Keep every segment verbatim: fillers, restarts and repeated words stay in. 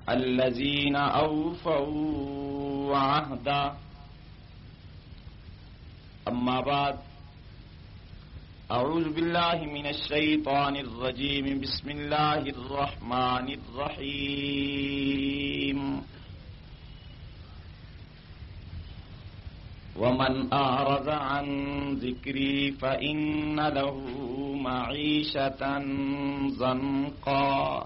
الذين أوفوا عهدا. أما بعد، أعوذ بالله من الشيطان الرجيم. بسم الله الرحمن الرحيم. ومن أعرض عن ذكري فإن له معيشة ضنكا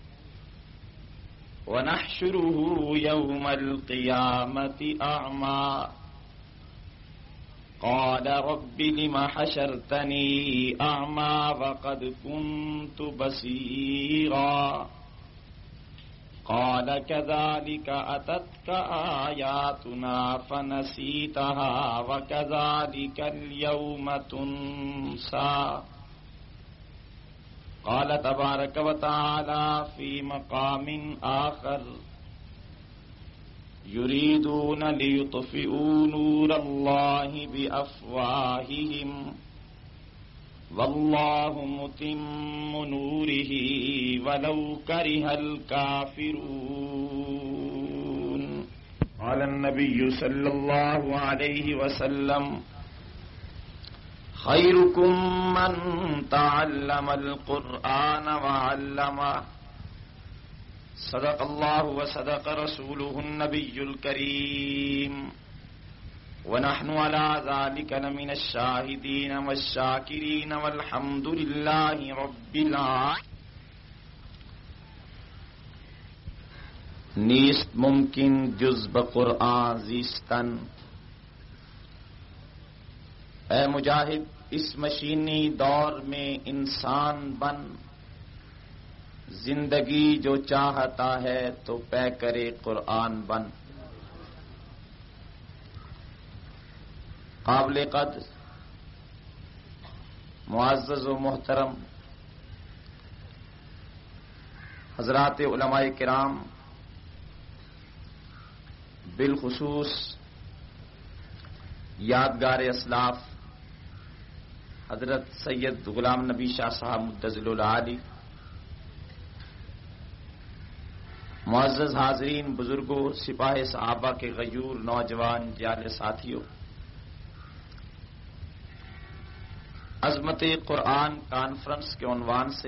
ونحشره يوم القيامة أعمى قال رب لم حشرتني أعمى وقد كنت بصيرا قال كذلك أتتك آياتنا فنسيتها وكذلك اليوم تنسى. قال تبارك وتعالى في مقام آخر يريدون ليطفئوا نور الله بأفواههم والله متم نوره ولو كره الكافرون. قال النبي صلى الله عليه وسلم خيركم من تعلم القرآن وعلمه. صدق الله وصدق رسوله النبي الكريم ونحن على ذلك لمن الشاهدين والشاكرين والحمد لله رب العالمين. نیست ممکن جز بقرآن زیستن. اے مجاہد اس مشینی دور میں انسان بن، زندگی جو چاہتا ہے تو پے کرے قرآن بن. قابل قدر معزز و محترم حضرات علماء کرام، بالخصوص یادگار اسلاف حضرت سید غلام نبی شاہ صاحب مدظل العالی، معزز حاضرین، بزرگوں، سپاہ صحابہ کے غیور نوجوان جال ساتھیوں، عظمت قرآن کانفرنس کے عنوان سے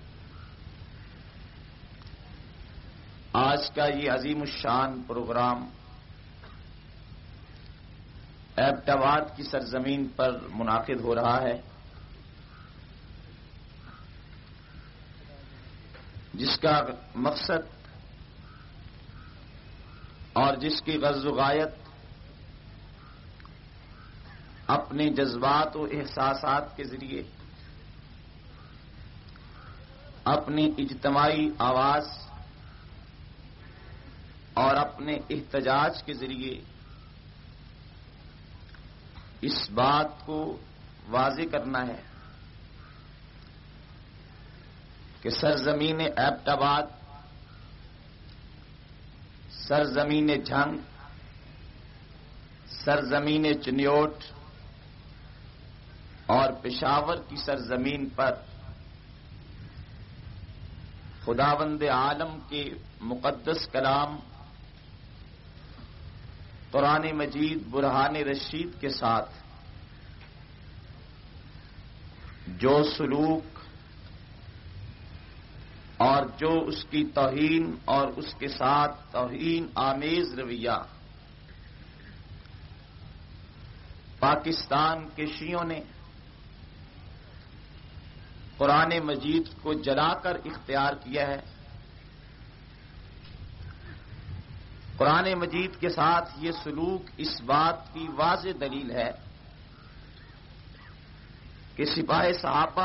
آج کا یہ عظیم الشان پروگرام ایبٹ آباد کی سرزمین پر منعقد ہو رہا ہے، جس کا مقصد اور جس کی غرض و غایت اپنے جذبات و احساسات کے ذریعے اپنی اجتماعی آواز اور اپنے احتجاج کے ذریعے اس بات کو واضح کرنا ہے کہ سرزمین ایبٹ آباد، سرزمین جھنگ، سرزمین چنیوٹ اور پشاور کی سرزمین پر خداوند عالم کے مقدس کلام قرآن مجید برہان رشید کے ساتھ جو سلوک اور جو اس کی توہین اور اس کے ساتھ توہین آمیز رویہ پاکستان کے شیعوں نے قرآن مجید کو جلا کر اختیار کیا ہے، قرآن مجید کے ساتھ یہ سلوک اس بات کی واضح دلیل ہے کہ سپاہ صحابہ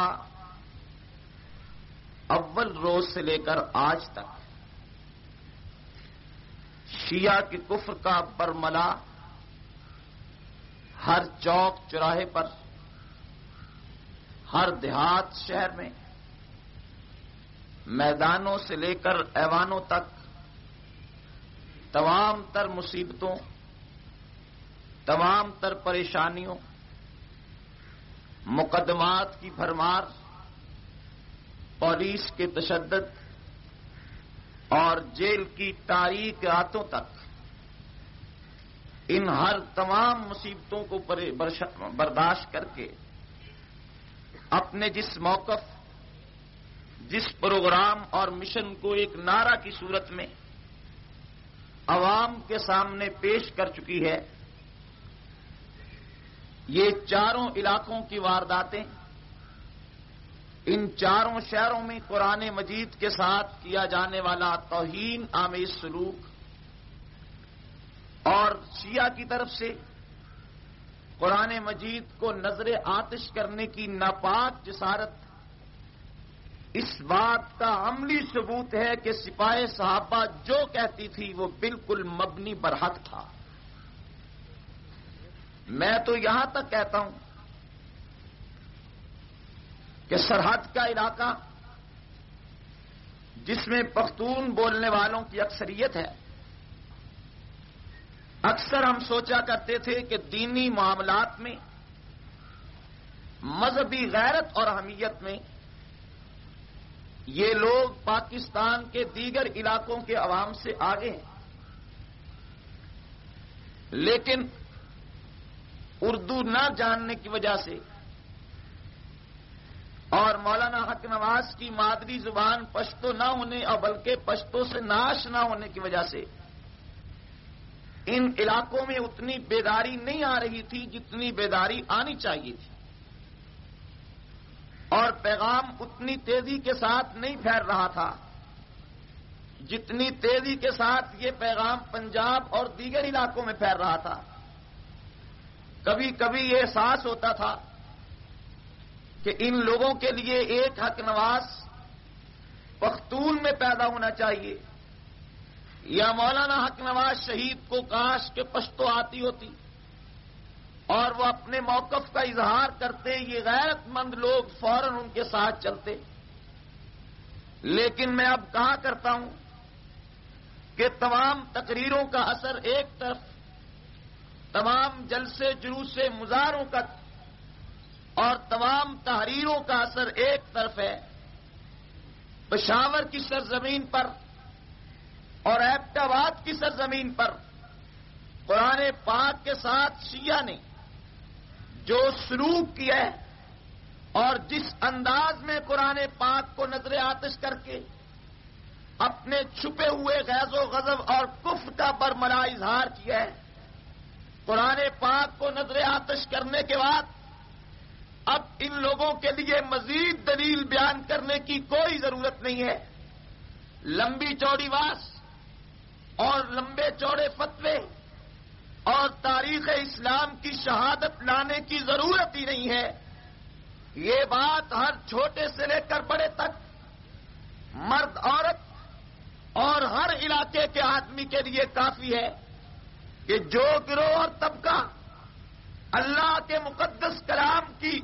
اول روز سے لے کر آج تک شیعہ کے کفر کا برملا ہر چوک چوراہے پر، ہر دیہات شہر میں، میدانوں سے لے کر ایوانوں تک تمام تر مصیبتوں، تمام تر پریشانیوں، مقدمات کی بھرمار، پولیس کے تشدد، اور جیل کی تاریک راتوں تک ان ہر تمام مصیبتوں کو برداشت کر کے اپنے جس موقف، جس پروگرام اور مشن کو ایک نعرہ کی صورت میں عوام کے سامنے پیش کر چکی ہے، یہ چاروں علاقوں کی وارداتیں، ان چاروں شہروں میں قرآن مجید کے ساتھ کیا جانے والا توہین آمیز سلوک اور شیعہ کی طرف سے قرآن مجید کو نظر آتش کرنے کی ناپاک جسارت، اس بات کا عملی ثبوت ہے کہ سپاہ صحابہ جو کہتی تھی وہ بالکل مبنی برحق تھا۔ میں تو یہاں تک کہتا ہوں کہ سرحد کا علاقہ جس میں پختون بولنے والوں کی اکثریت ہے، اکثر ہم سوچا کرتے تھے کہ دینی معاملات میں، مذہبی غیرت اور حمیت میں یہ لوگ پاکستان کے دیگر علاقوں کے عوام سے آگے ہیں، لیکن اردو نہ جاننے کی وجہ سے اور مولانا حق نواز کی مادری زبان پشتو نہ ہونے اور بلکہ پشتو سے ناش نہ ہونے کی وجہ سے ان علاقوں میں اتنی بیداری نہیں آ رہی تھی جتنی بیداری آنی چاہیے تھی، اور پیغام اتنی تیزی کے ساتھ نہیں پھیل رہا تھا جتنی تیزی کے ساتھ یہ پیغام پنجاب اور دیگر علاقوں میں پھیل رہا تھا۔ کبھی کبھی یہ احساس ہوتا تھا کہ ان لوگوں کے لیے ایک حق نواز پختون میں پیدا ہونا چاہیے، یا مولانا حق نواز شہید کو کاش کے پشتو آتی ہوتی اور وہ اپنے موقف کا اظہار کرتے، یہ غیرت مند لوگ فوراً ان کے ساتھ چلتے۔ لیکن میں اب کہا کرتا ہوں کہ تمام تقریروں کا اثر ایک طرف، تمام جلسے جلوس مظاہروں کا اور تمام تحریروں کا اثر ایک طرف ہے۔ پشاور کی سرزمین پر اور ایبٹ آباد کی سرزمین پر قرآن پاک کے ساتھ شیعہ نے جو سلوک کیا ہے اور جس انداز میں قرآن پاک کو نظر آتش کر کے اپنے چھپے ہوئے غیظ و غضب اور کفر کا برملا اظہار کیا ہے، قرآن پاک کو نظر آتش کرنے کے بعد اب ان لوگوں کے لیے مزید دلیل بیان کرنے کی کوئی ضرورت نہیں ہے۔ لمبی چوڑی واس اور لمبے چوڑے فتوے اور تاریخ اسلام کی شہادت لانے کی ضرورت ہی نہیں ہے۔ یہ بات ہر چھوٹے سے لے کر بڑے تک، مرد عورت اور ہر علاقے کے آدمی کے لیے کافی ہے کہ جو گروہ اور طبقہ اللہ کے مقدس کلام کی،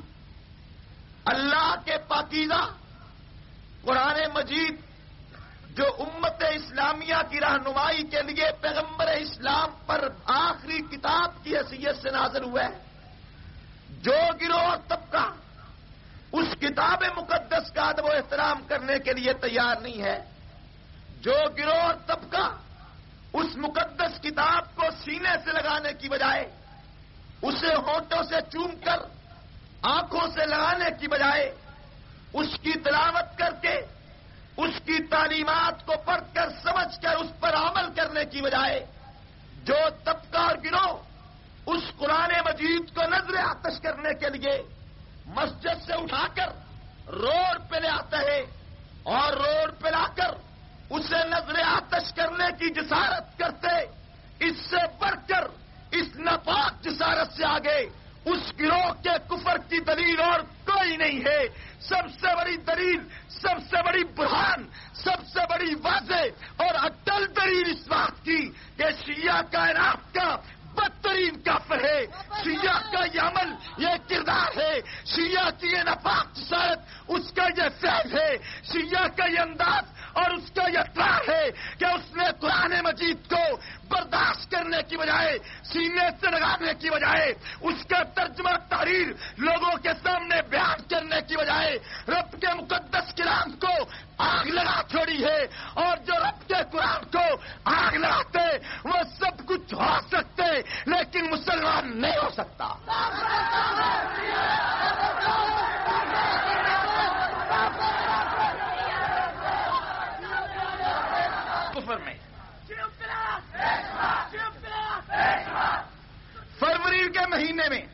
اللہ کے پاکیزہ قرآن مجید جو امت اسلامیہ کی رہنمائی کے لیے پیغمبر اسلام پر آخری کتاب کی حیثیت سے نازل ہوا ہے، جو گروہ اور طبقہ اس کتاب مقدس کا ادب و احترام کرنے کے لیے تیار نہیں ہے، جو گروہ اور طبقہ اس مقدس کتاب کو سینے سے لگانے کی بجائے اسے ہونٹوں سے چوم کر آنکھوں سے لگانے کی بجائے اس کی تلاوت کر کے اس کی تعلیمات کو پڑھ کر سمجھ کر اس پر عمل کرنے کی بجائے جو طبقہ اور گروہ اس قرآن مجید کو نظر آتش کرنے کے لیے مسجد سے اٹھا کر روڈ پہ لے آتا ہے اور روڈ پہ لا کر اسے نظر آتش کرنے کی جسارت کرتے، اس سے بڑھ کر اس ناپاک جسارت سے آگے اس گروہ کے کفر کی دلیل اور کوئی نہیں ہے۔ سب سے بڑی دلیل، سب سے بڑی برہان، سب سے بڑی واضح اور اٹل دلیل اس بات کی کہ شیعہ کائنات کا بدترین کافر ہے، شیعہ کا یہ عمل، یہ کردار ہے، شیعہ کی یہ ناپاک جسارت اس کا یہ فعل ہے، شیعہ کا یہ انداز اور اس کا یہ اقرار ہے کہ اس نے قرآن مجید کو برداشت کرنے کرنے کی بجائے، سینے سے لگانے کی بجائے، اس کا ترجمہ تحریر لوگوں کے سامنے بیان کرنے کی بجائے رب کے مقدس کلام کو آگ لگا چھوڑی ہے. اور جو رب کے قرآن کو آگ لگاتے وہ سب کچھ ہو سکتے لیکن مسلمان نہیں ہو سکتا. کفر میں فروری کے مہینے میں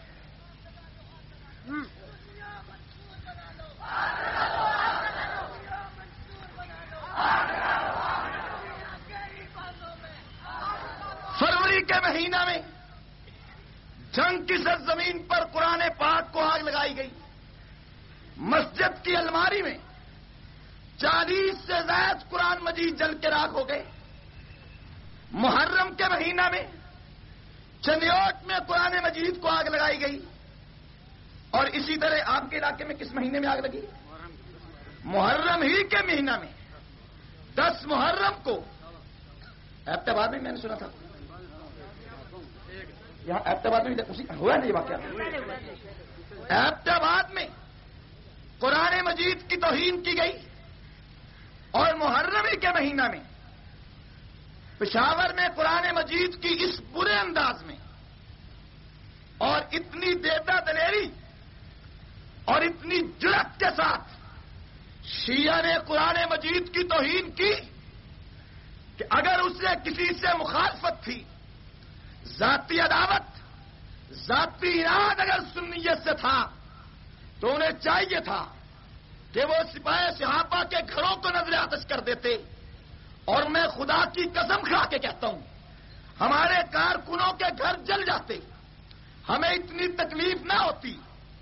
فروری کے مہینہ میں جنگ کی سرزمین پر قرآن پاک کو آگ لگائی گئی. مسجد کی الماری میں چالیس سے زائد قرآن مجید جل کے راکھ ہو گئے. محرم کے مہینہ میں چندیوٹ میں قرآن مجید کو آگ لگائی گئی. اور اسی طرح آپ کے علاقے میں کس مہینے میں آگ لگی؟ محرم ہی کے مہینہ میں دس محرم کو ایبٹ آباد میں میں نے سنا تھا، یہاں ایبٹ آباد میں ہوا نہیں واقعہ. ایبٹ آباد میں قرآن مجید کی توہین کی گئی. اور محرم ہی کے مہینہ میں پشاور میں قرآن مجید کی اس برے انداز میں اور اتنی دیتا دلیری اور اتنی جرأت کے ساتھ شیعہ نے قرآن مجید کی توہین کی کہ اگر اس نے کسی سے مخالفت تھی، ذاتی عداوت، ذاتی اراد اگر سنیت سے تھا تو انہیں چاہیے تھا کہ وہ سپاہی صحابہ کے گھروں کو نظر آتش کر دیتے. اور میں خدا کی قسم کھا کے کہتا ہوں ہمارے کارکنوں کے گھر جل جاتے، ہمیں اتنی تکلیف نہ ہوتی.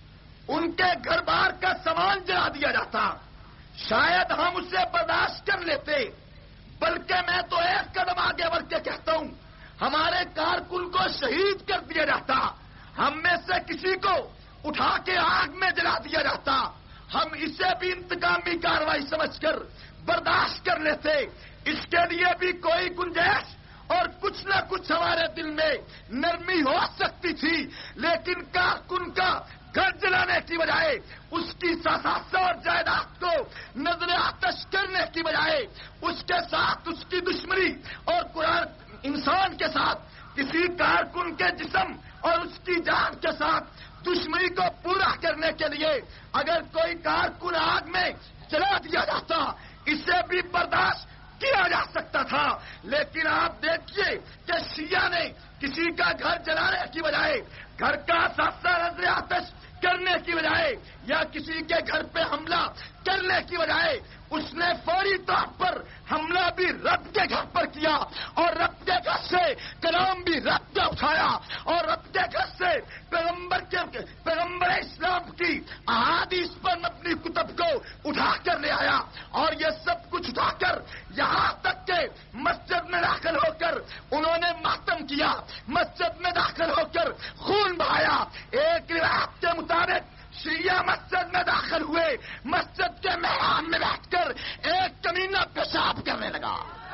ان کے گھر بار کا سامان جلا دیا جاتا، شاید ہم اسے برداشت کر لیتے. بلکہ میں تو ایک قدم آگے بڑھ کے کہتا ہوں ہمارے کارکن کو شہید کر دیا جاتا، ہم میں سے کسی کو اٹھا کے آگ میں جلا دیا جاتا، ہم اسے بھی انتقامی کارروائی سمجھ کر برداشت کر لیتے. اس کے لیے بھی کوئی گنجائش اور کچھ نہ کچھ ہمارے دل میں نرمی ہو سکتی تھی. لیکن کارکن کا گھر جلانے کی بجائے، اس کی ساساس اور جائیداد کو نظر آتش کرنے کی بجائے، اس کے ساتھ اس کی دشمنی اور قرآن انسان کے ساتھ کسی کارکن کے جسم اور اس کی جان کے ساتھ دشمنی کو پورا کرنے کے لیے اگر کوئی کارکن آگ میں چلا دیا جاتا اسے بھی برداشت کیا جا سکتا تھا. لیکن آپ دیکھیے کہ شیعہ نے کسی کا گھر جلانے کی بجائے، گھر کا ساسا نظر آتش کرنے کی بجائے یا کسی کے گھر پہ حملہ کرنے کی بجائے اس نے فوری طور پر حملہ بھی رب کے گھر پر کیا اور رب کے گھر سے کلام بھی رب کا اٹھایا اور رب کے گھر سے پیغمبر کے پیغمبر اسلام کی احادیث پر مبنی کتب کو اٹھا کر لے آیا. اور یہ سب کچھ اٹھا کر یہاں تک کہ مسجد میں داخل ہو کر انہوں نے ماتم کیا، مسجد میں داخل ہو کر خون بہایا. ایک روایت کے مطابق شیعہ مسجد میں داخل ہوئے، مسجد کے میدان میں بیٹھ کر ایک کمینہ پیشاب کرنے لگا.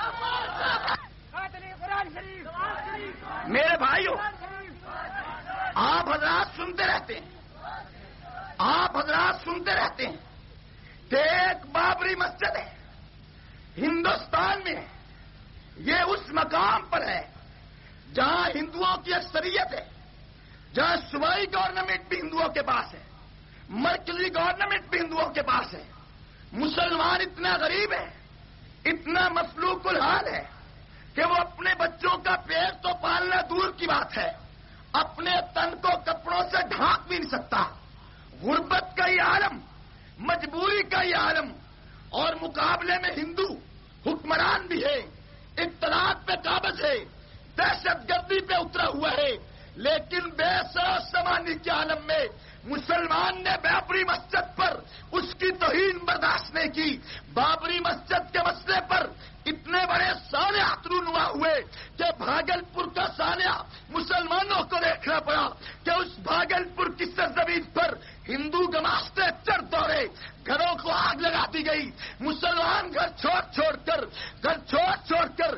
میرے بھائیوں، آپ حضرات سنتے رہتے ہیں آپ حضرات سنتے رہتے ہیں کہ ایک بابری مسجد ہے ہندوستان میں ہے. یہ اس مقام پر ہے جہاں ہندوؤں کی اکثریت ہے، جہاں صوبائی گورنمنٹ بھی ہندوؤں کے پاس ہے، مرکزی گورنمنٹ بھی ہندوؤں کے پاس ہے. مسلمان اتنا غریب ہے، اتنا مفلوق الحال ہے کہ وہ اپنے بچوں کا پیٹ تو پالنا دور کی بات ہے، اپنے تن کو کپڑوں سے ڈھانک بھی نہیں سکتا. غربت کا یہ عالم، مجبوری کا یہ عالم، اور مقابلے میں ہندو حکمران بھی ہے، اطلاعات پہ قابض ہے، دہشت گردی پہ اترا ہوا ہے. لیکن بے سر سمانی کے عالم میں مسلمان نے بابری مسجد پر اس کی توہین برداشت نہیں کی. بابری مسجد کے مسئلے پر اتنے بڑے سانحہ رونما ہوئے کہ بھاگل پور کا سانحہ مسلمانوں کو دیکھنا پڑا کہ اس بھاگل پور کی سرزمین پر ہندو گماشتے چر دوڑے، گھروں کو آگ لگا دی گئی. مسلمان گھر چھوڑ چھوڑ کر گھر چھوڑ چھوڑ کر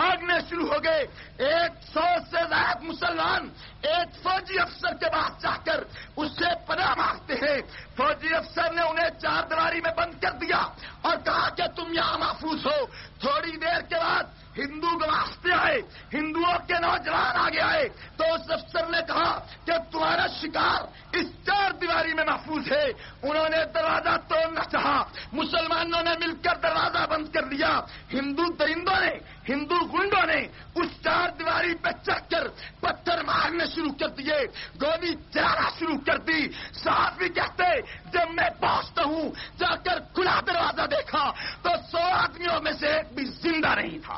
بھاگنے شروع ہو گئے. ایک سو سے زائد مسلمان ایک فوجی افسر کے پاس جا کر اس سے پناہ مانگتے ہیں. فوجی افسر نے انہیں چار دیواری میں بند کر دیا اور کہا کہ تم یہاں محفوظ ہو. تھوڑی دیر کے بعد ہندو گواستے آئے, ہندوؤں کے نوجوان آگے آئے تو اس افسر نے کہا کہ تمہارا شکار اس چار دیواری میں محفوظ ہے. انہوں نے دروازہ توڑنا چاہا, مسلمانوں نے مل کر دروازہ بند کر دیا. ہندو درندوں نے, ہندو گنڈوں نے اس چار دیواری پہ چڑھ کر پتھر مارنے شروع کر دیے, گولی چلانا شروع کر دی. صحافی کہتے جب میں پہنچتا ہوں جا کر کھلا دروازہ دیکھا تو سو آدمیوں میں سے ایک بھی زندہ نہیں تھا.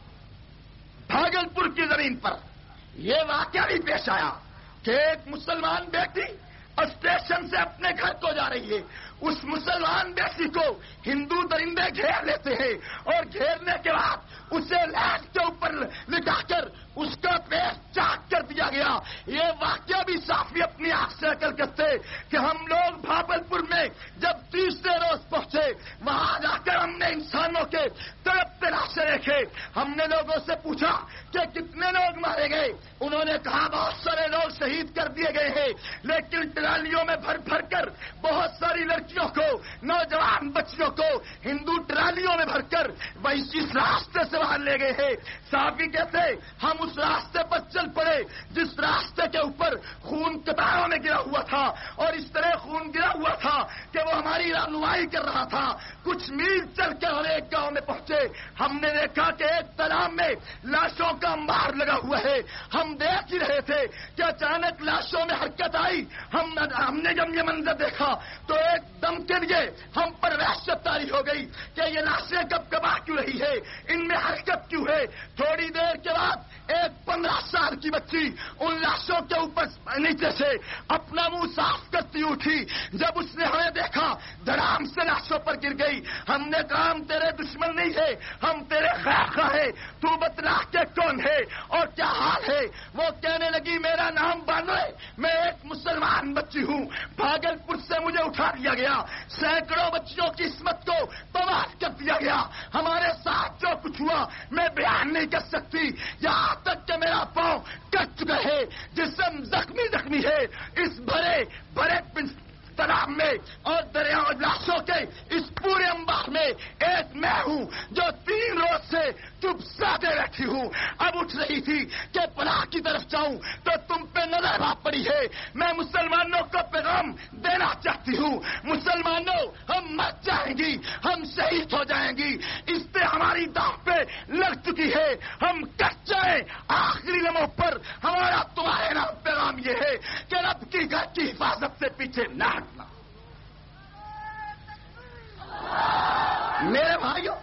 بھاگلپور کی زمین پر یہ واقعہ بھی پیش آیا کہ ایک مسلمان بیٹی اسٹیشن سے اپنے گھر کو جا رہی ہے. اس مسلمان بیٹی کو ہندو درندے گھیر لیتے ہیں اور گھیرنے کے بعد اسے لائٹ کے اوپر لٹا کر اس کا پیٹ چاک کر دیا گیا. یہ واقعہ بھی صحافی اپنی آنکھ سے نقل کرتے کہ ہم لوگ بھاگلپور میں جب تیسرے روز پہنچے وہاں جا کر ہم نے انسانوں کے تڑپتے لاشیں دیکھے. ہم نے لوگوں سے پوچھا کہ کتنے لوگ مارے گئے. انہوں نے کہا بہت سارے لوگ شہید کر دیے گئے ہیں, لیکن ٹرالیوں میں بھر بھر کر بہت ساری لڑکیوں کو, نوجوان بچیوں کو ہندو ٹرالیوں میں بھر کر وہی اس راستے سے باہر لے گئے ہیں. صحافی کہتے ہم اس راستے پر چل پڑے جس راستے کے اوپر خون قطاروں میں گرا ہوا تھا اور اس طرح خون گرا ہوا تھا کہ وہ ہماری رہنمائی کر رہا تھا. کچھ میل چل کے ہم ایک گاؤں میں پہنچے. ہم نے دیکھا کہ ایک تالاب میں لاشوں کا انبار لگا ہوا ہے. ہم دیکھ ہی رہے تھے کہ اچانک لاشوں میں حرکت آئی. ہم ہم نے جب یہ منظر دیکھا تو ایک دم کے لیے ہم پر وحشت طاری ہو گئی کہ یہ لاشیں کب کب آ کیوں رہی ہے, ان میں حرکت کیوں ہے. تھوڑی دیر کے بعد ایک پندرہ سال کی بچی ان لاشوں کے اوپر نیچے سے اپنا منہ صاف کرتی اٹھی. جب اس نے ہمیں دیکھا دھڑام سے لاشوں پر گر گئی. ہم نے کہا ہم تیرے دشمن نہیں ہے, ہم تیرے خیر خواہ ہے, تو بتلا کے کون ہے اور کیا حال ہے. وہ کہنے لگی میرا نام بانو ہے, میں ایک مسلمان بچی ہوں, بھاگلپور سے مجھے اٹھا دیا گیا, سینکڑوں بچیوں کی عصمت کو تباہ کر دیا گیا. ہمارے ساتھ جو کچھ ہوا میں بیان نہیں کر سکتی, یہاں تک کہ میرا پاؤں کٹ چکا ہے, جسم زخمی زخمی ہے. اس بھرے بھرے تالاب میں اور دریا لاشوں کے اس پورے انبار میں ایک میں ہوں جو تین روز سے چپ سادے بیٹھی ہوں. اب اٹھ رہی تھی کہ پناہ کی طرف جاؤں تو تم پہ نظر آ پڑی ہے. میں مسلمانوں کو پیغام دینا چاہتی ہوں, مسلمانوں ہم مر جائیں گی, ہم شہید ہو جائیں گی. اس سے ہماری داغ پہ لگ چکی ہے, ہم کٹ جائیں. آخری لمحوں پر ہمارا تمہارے نام پیغام یہ ہے کہ رب کی گھر کی حفاظت سے پیچھے نہ ہٹنا. میرے بھائیوں,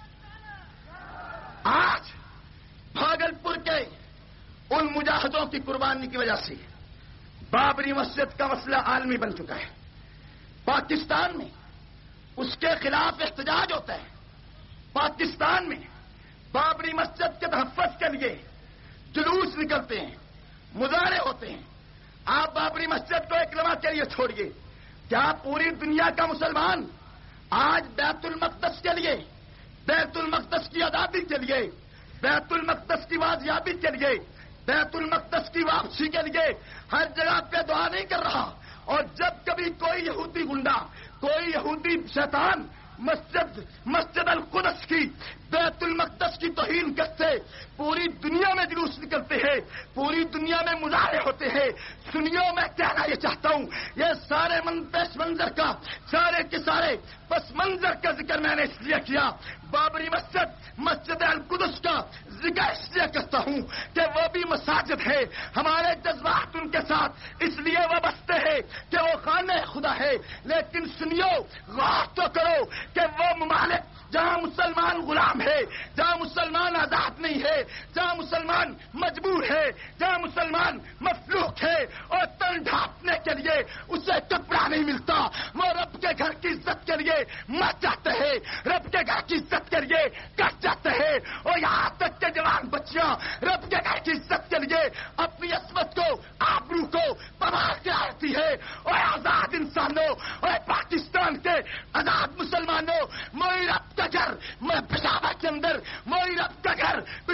آج بھاگلپور کے ان مجاہدوں کی قربانی کی وجہ سے بابری مسجد کا مسئلہ عالمی بن چکا ہے. پاکستان میں اس کے خلاف احتجاج ہوتا ہے. پاکستان میں بابری مسجد کے تحفظ کے لیے جلوس نکلتے ہیں, مظاہرے ہوتے ہیں. آپ بابری مسجد کو ایک لمحہ کے لیے چھوڑیے, کیا پوری دنیا کا مسلمان آج بیت المقدس کے لیے, بیت المقدس کی آزادی کے لیے, بیت المقدس کی بازیابی کے لیے, بیت المقدس کی واپسی کے لیے ہر جگہ پہ دعا نہیں کر رہا؟ اور جب کبھی کوئی یہودی گنڈا, کوئی یہودی شیطان مسجد مسجد القدس کی, بیت المقدس کی توہین کرتے پوری دنیا میں جلوس نکلتے ہیں, پوری دنیا میں مظاہرے ہوتے ہیں. سنیو, میں کہنا یہ چاہتا ہوں, یہ سارے من پیش منظر کا, سارے کے سارے پس منظر کا ذکر میں نے اس لیے کیا. بابری مسجد مسجد القدس کا ذکر اس لیے کرتا ہوں کہ وہ بھی مساجد ہے. ہمارے جذبات ان کے ساتھ اس لیے وابستہ ہے کہ وہ خانہ خدا ہے. لیکن سنیو, غور تو کرو کہ وہ ممالک جہاں مسلمان غلام ہے, جہاں مسلمان آزاد نہیں ہے, جہاں مسلمان مجبور ہے, جہاں مسلمان مفلوک ہے اور تن ڈھانپنے کے لیے اسے کپڑا نہیں ملتا, وہ رب کے گھر کی عزت کے لیے مر جاتے ہیں, رب کے گھر کی عزت کے لیے کٹ جاتے ہیں. اور یہاں تک کہ جوان بچیاں رب کے گھر کی عزت کے لیے اپنی عصمت کو, آبرو کو تباہ کرتی ہے. اور آزاد انسانوں اور پاکستان کے آزاد مسلمانوں, موئی رب کا گھر میں پشاور کے اندر, موئی رب کا گھر پشاور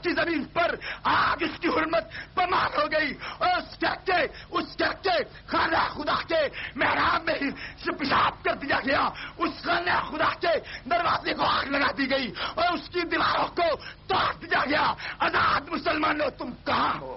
کی زمین پر آج اس کی حرمت پامال ہو گئی اور اس کے اس کے خانہ خدا کے محراب میں ہی سے پیشاب کر دیا گیا، اس خانہ خدا کے دروازے کو آگ لگا دی گئی اور اس کی دیواروں کو توڑ دیا گیا۔ آزاد مسلمانوں تم کہاں ہو؟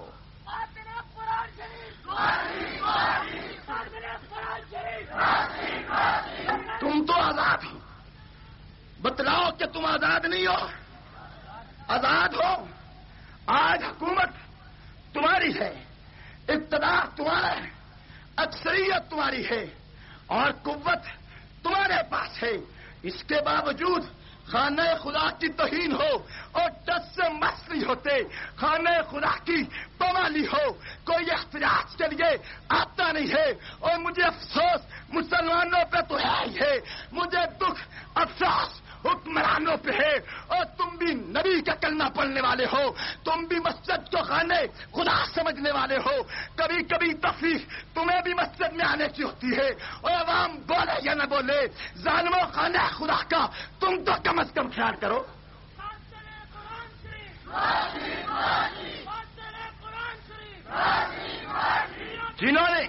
تم تو آزاد ہو، بتلاؤ کہ تم آزاد نہیں ہو؟ آزاد ہو؟ آج حکومت تمہاری ہے، اقتدار تمہارا ہے، اکثریت تمہاری ہے اور قوت تمہارے پاس ہے، اس کے باوجود خانہ خدا کی توہین ہو اور ٹس سے مس نہیں ہوتے، خانہ خدا کی پامالی ہو، کوئی احتجاج کے لیے آتا نہیں ہے۔ اور مجھے افسوس مسلمانوں پہ تو ہے ہی ہے، مجھے دکھ افسوس حکمرانوں پہ ہے، اور تم بھی نبی کا کلمہ پڑھنے والے ہو، تم بھی مسجد کو خانہ خدا سمجھنے والے ہو، کبھی کبھی تفریح تمہیں بھی مسجد میں آنے کی ہوتی ہے، اور عوام بولے یا نہ بولے، ظالموں خانہ خدا کا تم تو کم از کم خیال کرو۔ جنہوں نے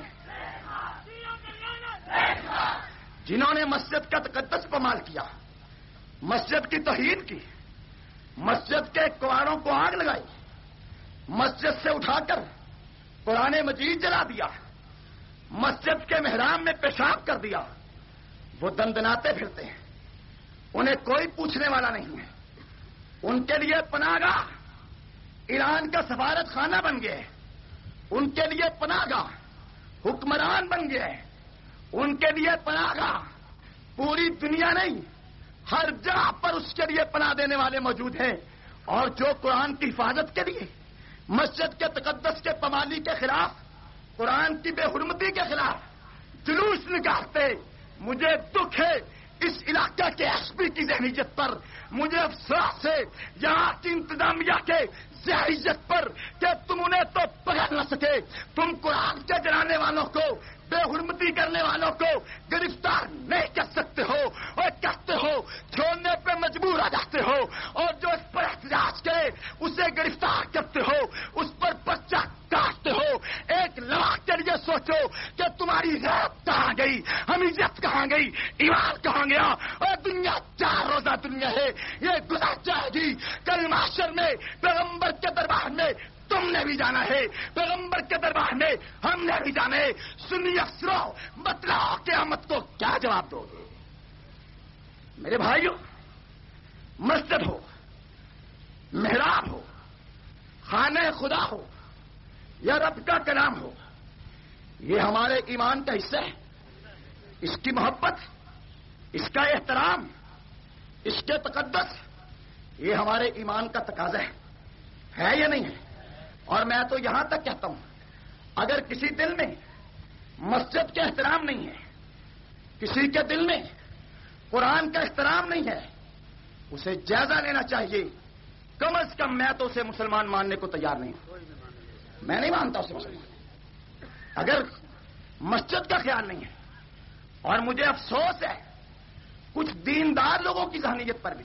جنہوں نے مسجد کا تقدس پامال کیا، مسجد کی توہین کی، مسجد کے کنواروں کو آگ لگائی، مسجد سے اٹھا کر قرآن مجید جلا دیا، مسجد کے محراب میں پیشاب کر دیا، وہ دندناتے پھرتے ہیں، انہیں کوئی پوچھنے والا نہیں ہے، ان کے لیے پناہ گاہ ایران کا سفارت خانہ بن گئے، ان کے لیے پناہ گاہ حکمران بن گئے، ان کے لیے پناہ گاہ پوری دنیا نہیں ہر جگہ پر اس کے لیے پناہ دینے والے موجود ہیں۔ اور جو قرآن کی حفاظت کے لیے مسجد کے تقدس کے پامالی کے خلاف، قرآن کی بے حرمتی کے خلاف جلوس نکالتے، مجھے دکھ ہے اس علاقہ کے ایس پی کی ذہنیت پر، مجھے افسوس ہے یہاں کی انتظامیہ کے ذہنیت پر کہ تم انہیں تو پکڑ نہ سکے، تم قرآن کے جلانے والوں کو، بے حرمتی کرنے والوں کو گرفتار نہیں کر سکتے ہو، اور کرتے ہو چھوڑنے پہ مجبور آ جاتے ہو، اور جو اس پر احتجاج کرے اسے گرفتار کرتے ہو، اس پر پرچہ کاٹتے ہو۔ ایک لمحہ کے لیے سوچو کہ تمہاری غیرت کہاں گئی، حمیت کہاں گئی، ایمان کہاں گیا؟ اور دنیا چار روزہ دنیا ہے، یہ گزر جائے گی، کل محشر میں پیغمبر کے دربار میں تم نے بھی جانا ہے، پیغمبر کے دربار میں ہم نے بھی جانا ہے۔ سنی افسروں بتلاؤ قیامت کو کیا جواب دو گے؟ میرے بھائیوں، مسجد ہو، محراب ہو، خانہ خدا ہو یا رب کا کلام ہو، یہ ہمارے ایمان کا حصہ ہے، اس کی محبت، اس کا احترام، اس کے تقدس، یہ ہمارے ایمان کا تقاضا ہے، ہے یا نہیں ہے؟ اور میں تو یہاں تک کہتا ہوں، اگر کسی دل میں مسجد کا احترام نہیں ہے، کسی کے دل میں قرآن کا احترام نہیں ہے، اسے جائزہ لینا چاہیے۔ کم از کم میں تو اسے مسلمان ماننے کو تیار نہیں ہوں، میں نہیں مانتا اسے مسلمان۔ اگر مسجد کا خیال نہیں ہے، اور مجھے افسوس ہے کچھ دیندار لوگوں کی ذہنیت پر بھی،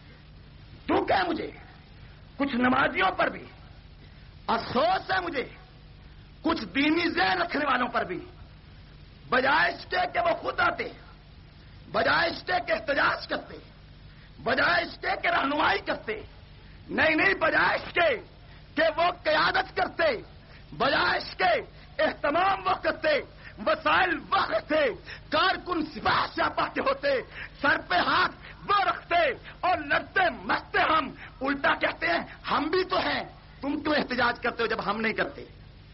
دکھ ہے مجھے کچھ نمازیوں پر بھی، افسوس ہے مجھے کچھ دینی ذہن رکھنے والوں پر بھی، بجائے اس کے کہ وہ خود آتے، بجائے اس کے کہ احتجاج کرتے، بجائے اس کے کہ رہنمائی کرتے، نہیں نہیں بجائے اس کے کہ وہ قیادت کرتے، بجائے اس کے اہتمام وہ کرتے، وسائل وہ رکھتے، کارکن سپاہ سیاپا کے ہوتے، سر پہ ہاتھ وہ رکھتے اور لڑتے مرتے، ہم الٹا کہتے ہیں ہم بھی تو ہیں، تم کیوں احتجاج کرتے ہو جب ہم نہیں کرتے؟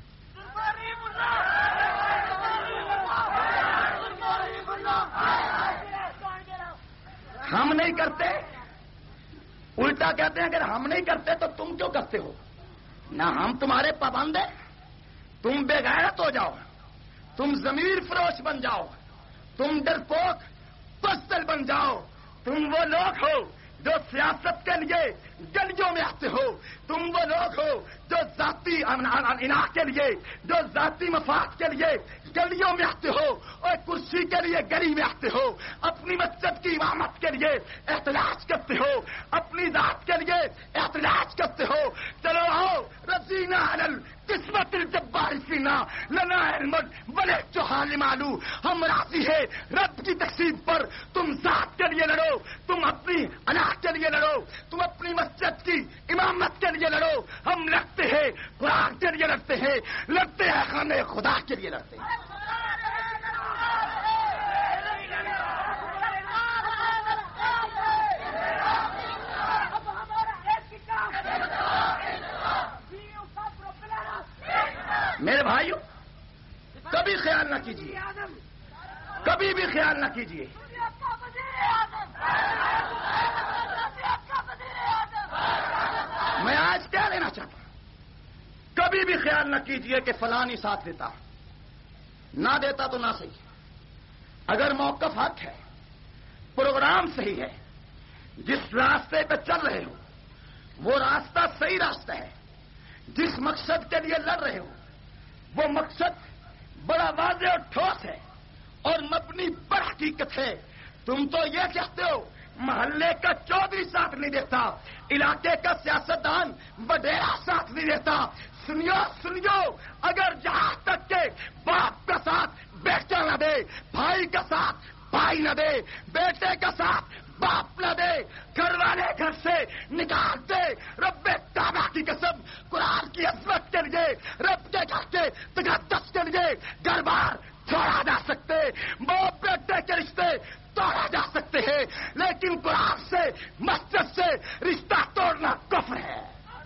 ہم نہیں کرتے، الٹا کہتے ہیں اگر ہم نہیں کرتے تو تم کیوں کرتے ہو؟ نہ ہم تمہارے پابند ہیں، تم بے غیرت ہو جاؤ، تم ضمیر فروش بن جاؤ، تم ڈرپوک پستل بن جاؤ، تم وہ لوگ ہو جو سیاست کے لیے گلیوں میں آتے ہو، تم وہ لوگ ہو جو ذاتی اناح کے لیے، جو ذاتی مفاد کے لیے گلیوں میں آتے ہو اور کرسی کے لیے گلی میں آتے ہو، اپنی مسجد کی امامت کے لیے احتجاج کرتے ہو، اپنی ذات کے لیے احتجاج کرتے ہو، ظالم آلو ہم راضی ہے رب کی تقسیم پر. تم ذات کے لیے لڑو, تم اپنی انا کے لیے لڑو, تم اپنی مسجد کی امامت کے لیے لڑو. ہم لڑتے ہیں قرآن کے لیے لڑتے ہیں, لڑتے ہیں خانے خدا کے لیے لڑتے ہیں. میرے بھائیوں, کبھی خیال نہ کیجیے, کبھی بھی خیال نہ کیجیے. میں آج کیا لینا چاہتا ہوں, کبھی بھی خیال نہ کیجیے کہ فلانی ساتھ دیتا, نہ دیتا تو نہ صحیح. اگر موقف حق ہے, پروگرام صحیح ہے, جس راستے پہ چل رہے ہو وہ راستہ صحیح راستہ ہے, جس مقصد کے لیے لڑ رہے ہو وہ مقصد بڑا واضح اور ٹھوس ہے اور مبنی پر حقیقت ہے. تم تو یہ کہتے ہو محلے کا چودھری ساتھ نہیں دیتا, علاقے کا سیاستدان وڈیرا ساتھ نہیں دیتا. سنیو سنیو اگر جہاں تک کہ باپ کا ساتھ بیٹا نہ دے, بھائی کا ساتھ بھائی نہ دے, بیٹے کا ساتھ باپ نہ دے, گھر والے گھر سے نکال دے, رب کعبہ کی قسم قرآن کی عظمت کے لیے, رب کے گھر کے تقدس کے لیے گھر بار چھوڑا جا سکتے, باپ بیٹے کے رشتے توڑا جا سکتے ہیں, لیکن قرآن سے مسجد سے رشتہ توڑنا کفر ہے.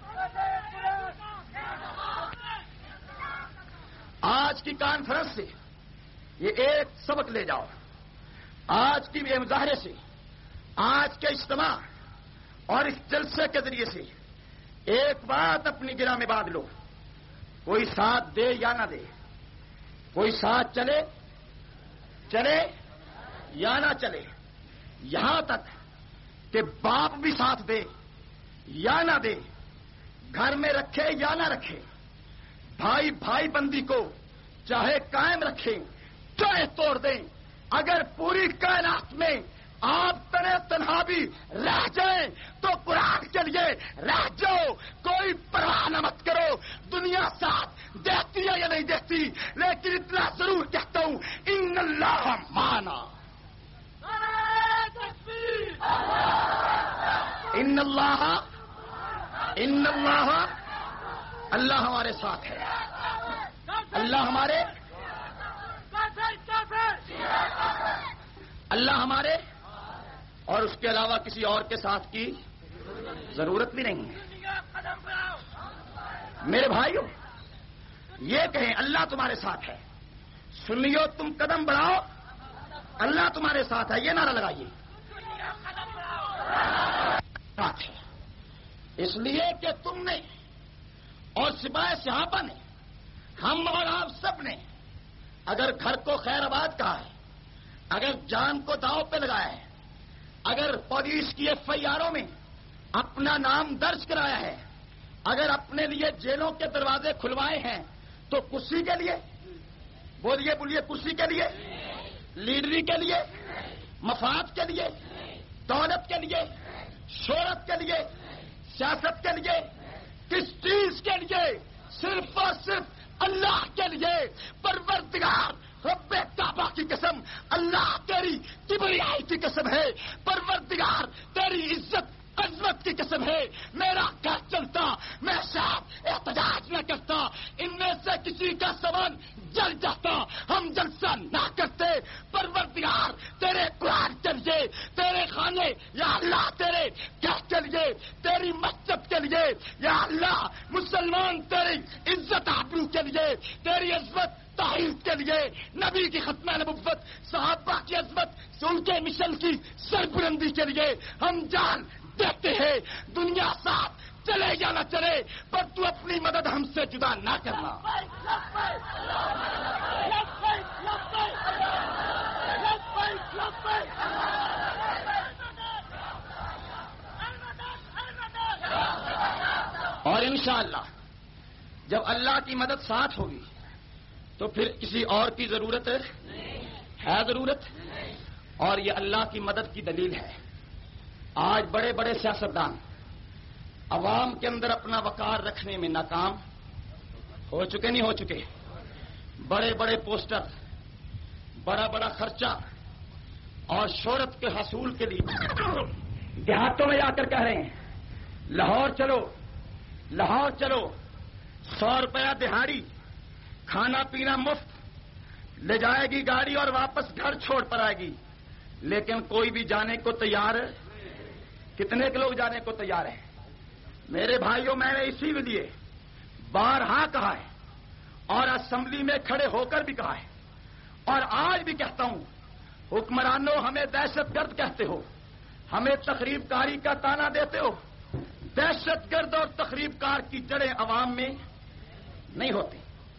آج کی کانفرنس سے یہ ایک سبق لے جاؤ, آج کی یہ مظاہرے سے, آج کے اجتماع اور اس جلسے کے ذریعے سے ایک بات اپنی گرہ میں باندھ لو, کوئی ساتھ دے یا نہ دے, کوئی ساتھ چلے چلے یا نہ چلے, یہاں تک کہ باپ بھی ساتھ دے یا نہ دے, گھر میں رکھے یا نہ رکھے, بھائی بھائی بندی کو چاہے قائم رکھیں چاہے توڑ دیں, اگر پوری کائنات میں آپ تنے تنہا بھی رہ جائیں تو قرآن کے لیے رہ جاؤ, کوئی پرواہ نہ مت کرو دنیا ساتھ دیتی ہے یا نہیں دیتی, لیکن اتنا ضرور کہتا ہوں ان اللہ مانا, ان اللہ ان اللہ اللہ ہمارے ساتھ ہے, اللہ ہمارے اللہ ہمارے اور اس کے علاوہ کسی اور کے ساتھ کی ضرورت بھی نہیں ہے. میرے بھائیوں, یہ کہیں اللہ تمہارے ساتھ ہے, سنیو تم قدم بڑھاؤ اللہ تمہارے ساتھ ہے, یہ نعرہ لگائیے. ساتھ ہے اس لیے کہ تم نے اور سپاہ صحابہ نے, ہم اور آپ سب نے اگر گھر کو خیر آباد کہا ہے, اگر جان کو داؤ پہ لگایا ہے, اگر پولیس کی ایف آئی آروں میں اپنا نام درج کرایا ہے, اگر اپنے لیے جیلوں کے دروازے کھلوائے ہیں, تو کرسی کے لیے, بولیے بولیے, کرسی کے لیے, لیڈری کے لیے, مفاد کے لیے, دولت کے لیے, شہرت کے لیے, سیاست کے لیے, کس چیز کے لیے؟ صرف اور صرف اللہ کے لیے. پروردگار رب کعبہ کی قسم, اللہ تیری کبریائی کی قسم ہے, پروردگار تیری عزت عظمت کی قسم ہے, میرا گھر چلتا میں شاید احتجاج نہ کرتا, ان میں سے کسی کا سامان جل جاتا, ہم جلسہ نہ کرتے. پروردگار تیرے قرآن کے لیے, تیرے خانے یا اللہ تیرے گھر کے لیے, تیری مسجد کے لیے یا اللہ مسلمان تیری عزت آبرو کے لیے, تیری عظمت تعریف کے لیے, نبی کی ختم نبوت, صحابہ کی عظمت, ان کے مشن کی سربلندی کے لیے ہم جان دیتے ہیں. دنیا ساتھ چلے یا نہ چلے, پر تو اپنی مدد ہم سے جدا نہ کرنا. اور انشاءاللہ جب اللہ کی مدد ساتھ ہوگی تو پھر کسی اور کی ضرورت ہے ضرورت اور یہ اللہ کی مدد کی دلیل ہے. آج بڑے بڑے سیاستدان عوام کے اندر اپنا وقار رکھنے میں ناکام ہو چکے نہیں ہو چکے. بڑے بڑے پوسٹر بڑا بڑا خرچہ اور شہرت کے حصول کے لیے دیہاتوں میں جا کر کہہ رہے ہیں لاہور چلو لاہور چلو، سو روپیہ دہاڑی، کھانا پینا مفت، لے جائے گی گاڑی اور واپس گھر چھوڑ پر آئے گی، لیکن کوئی بھی جانے کو تیار ہے؟ کتنے کے لوگ جانے کو تیار ہیں؟ میرے بھائیوں، میں نے اسی لیے بارہا کہا ہے اور اسمبلی میں کھڑے ہو کر بھی کہا ہے اور آج بھی کہتا ہوں، حکمرانوں ہمیں دہشت گرد کہتے ہو، ہمیں تخریب کاری کا تانا دیتے ہو، دہشت گرد اور تخریب کار کی جڑیں عوام میں نہیں ہوتی۔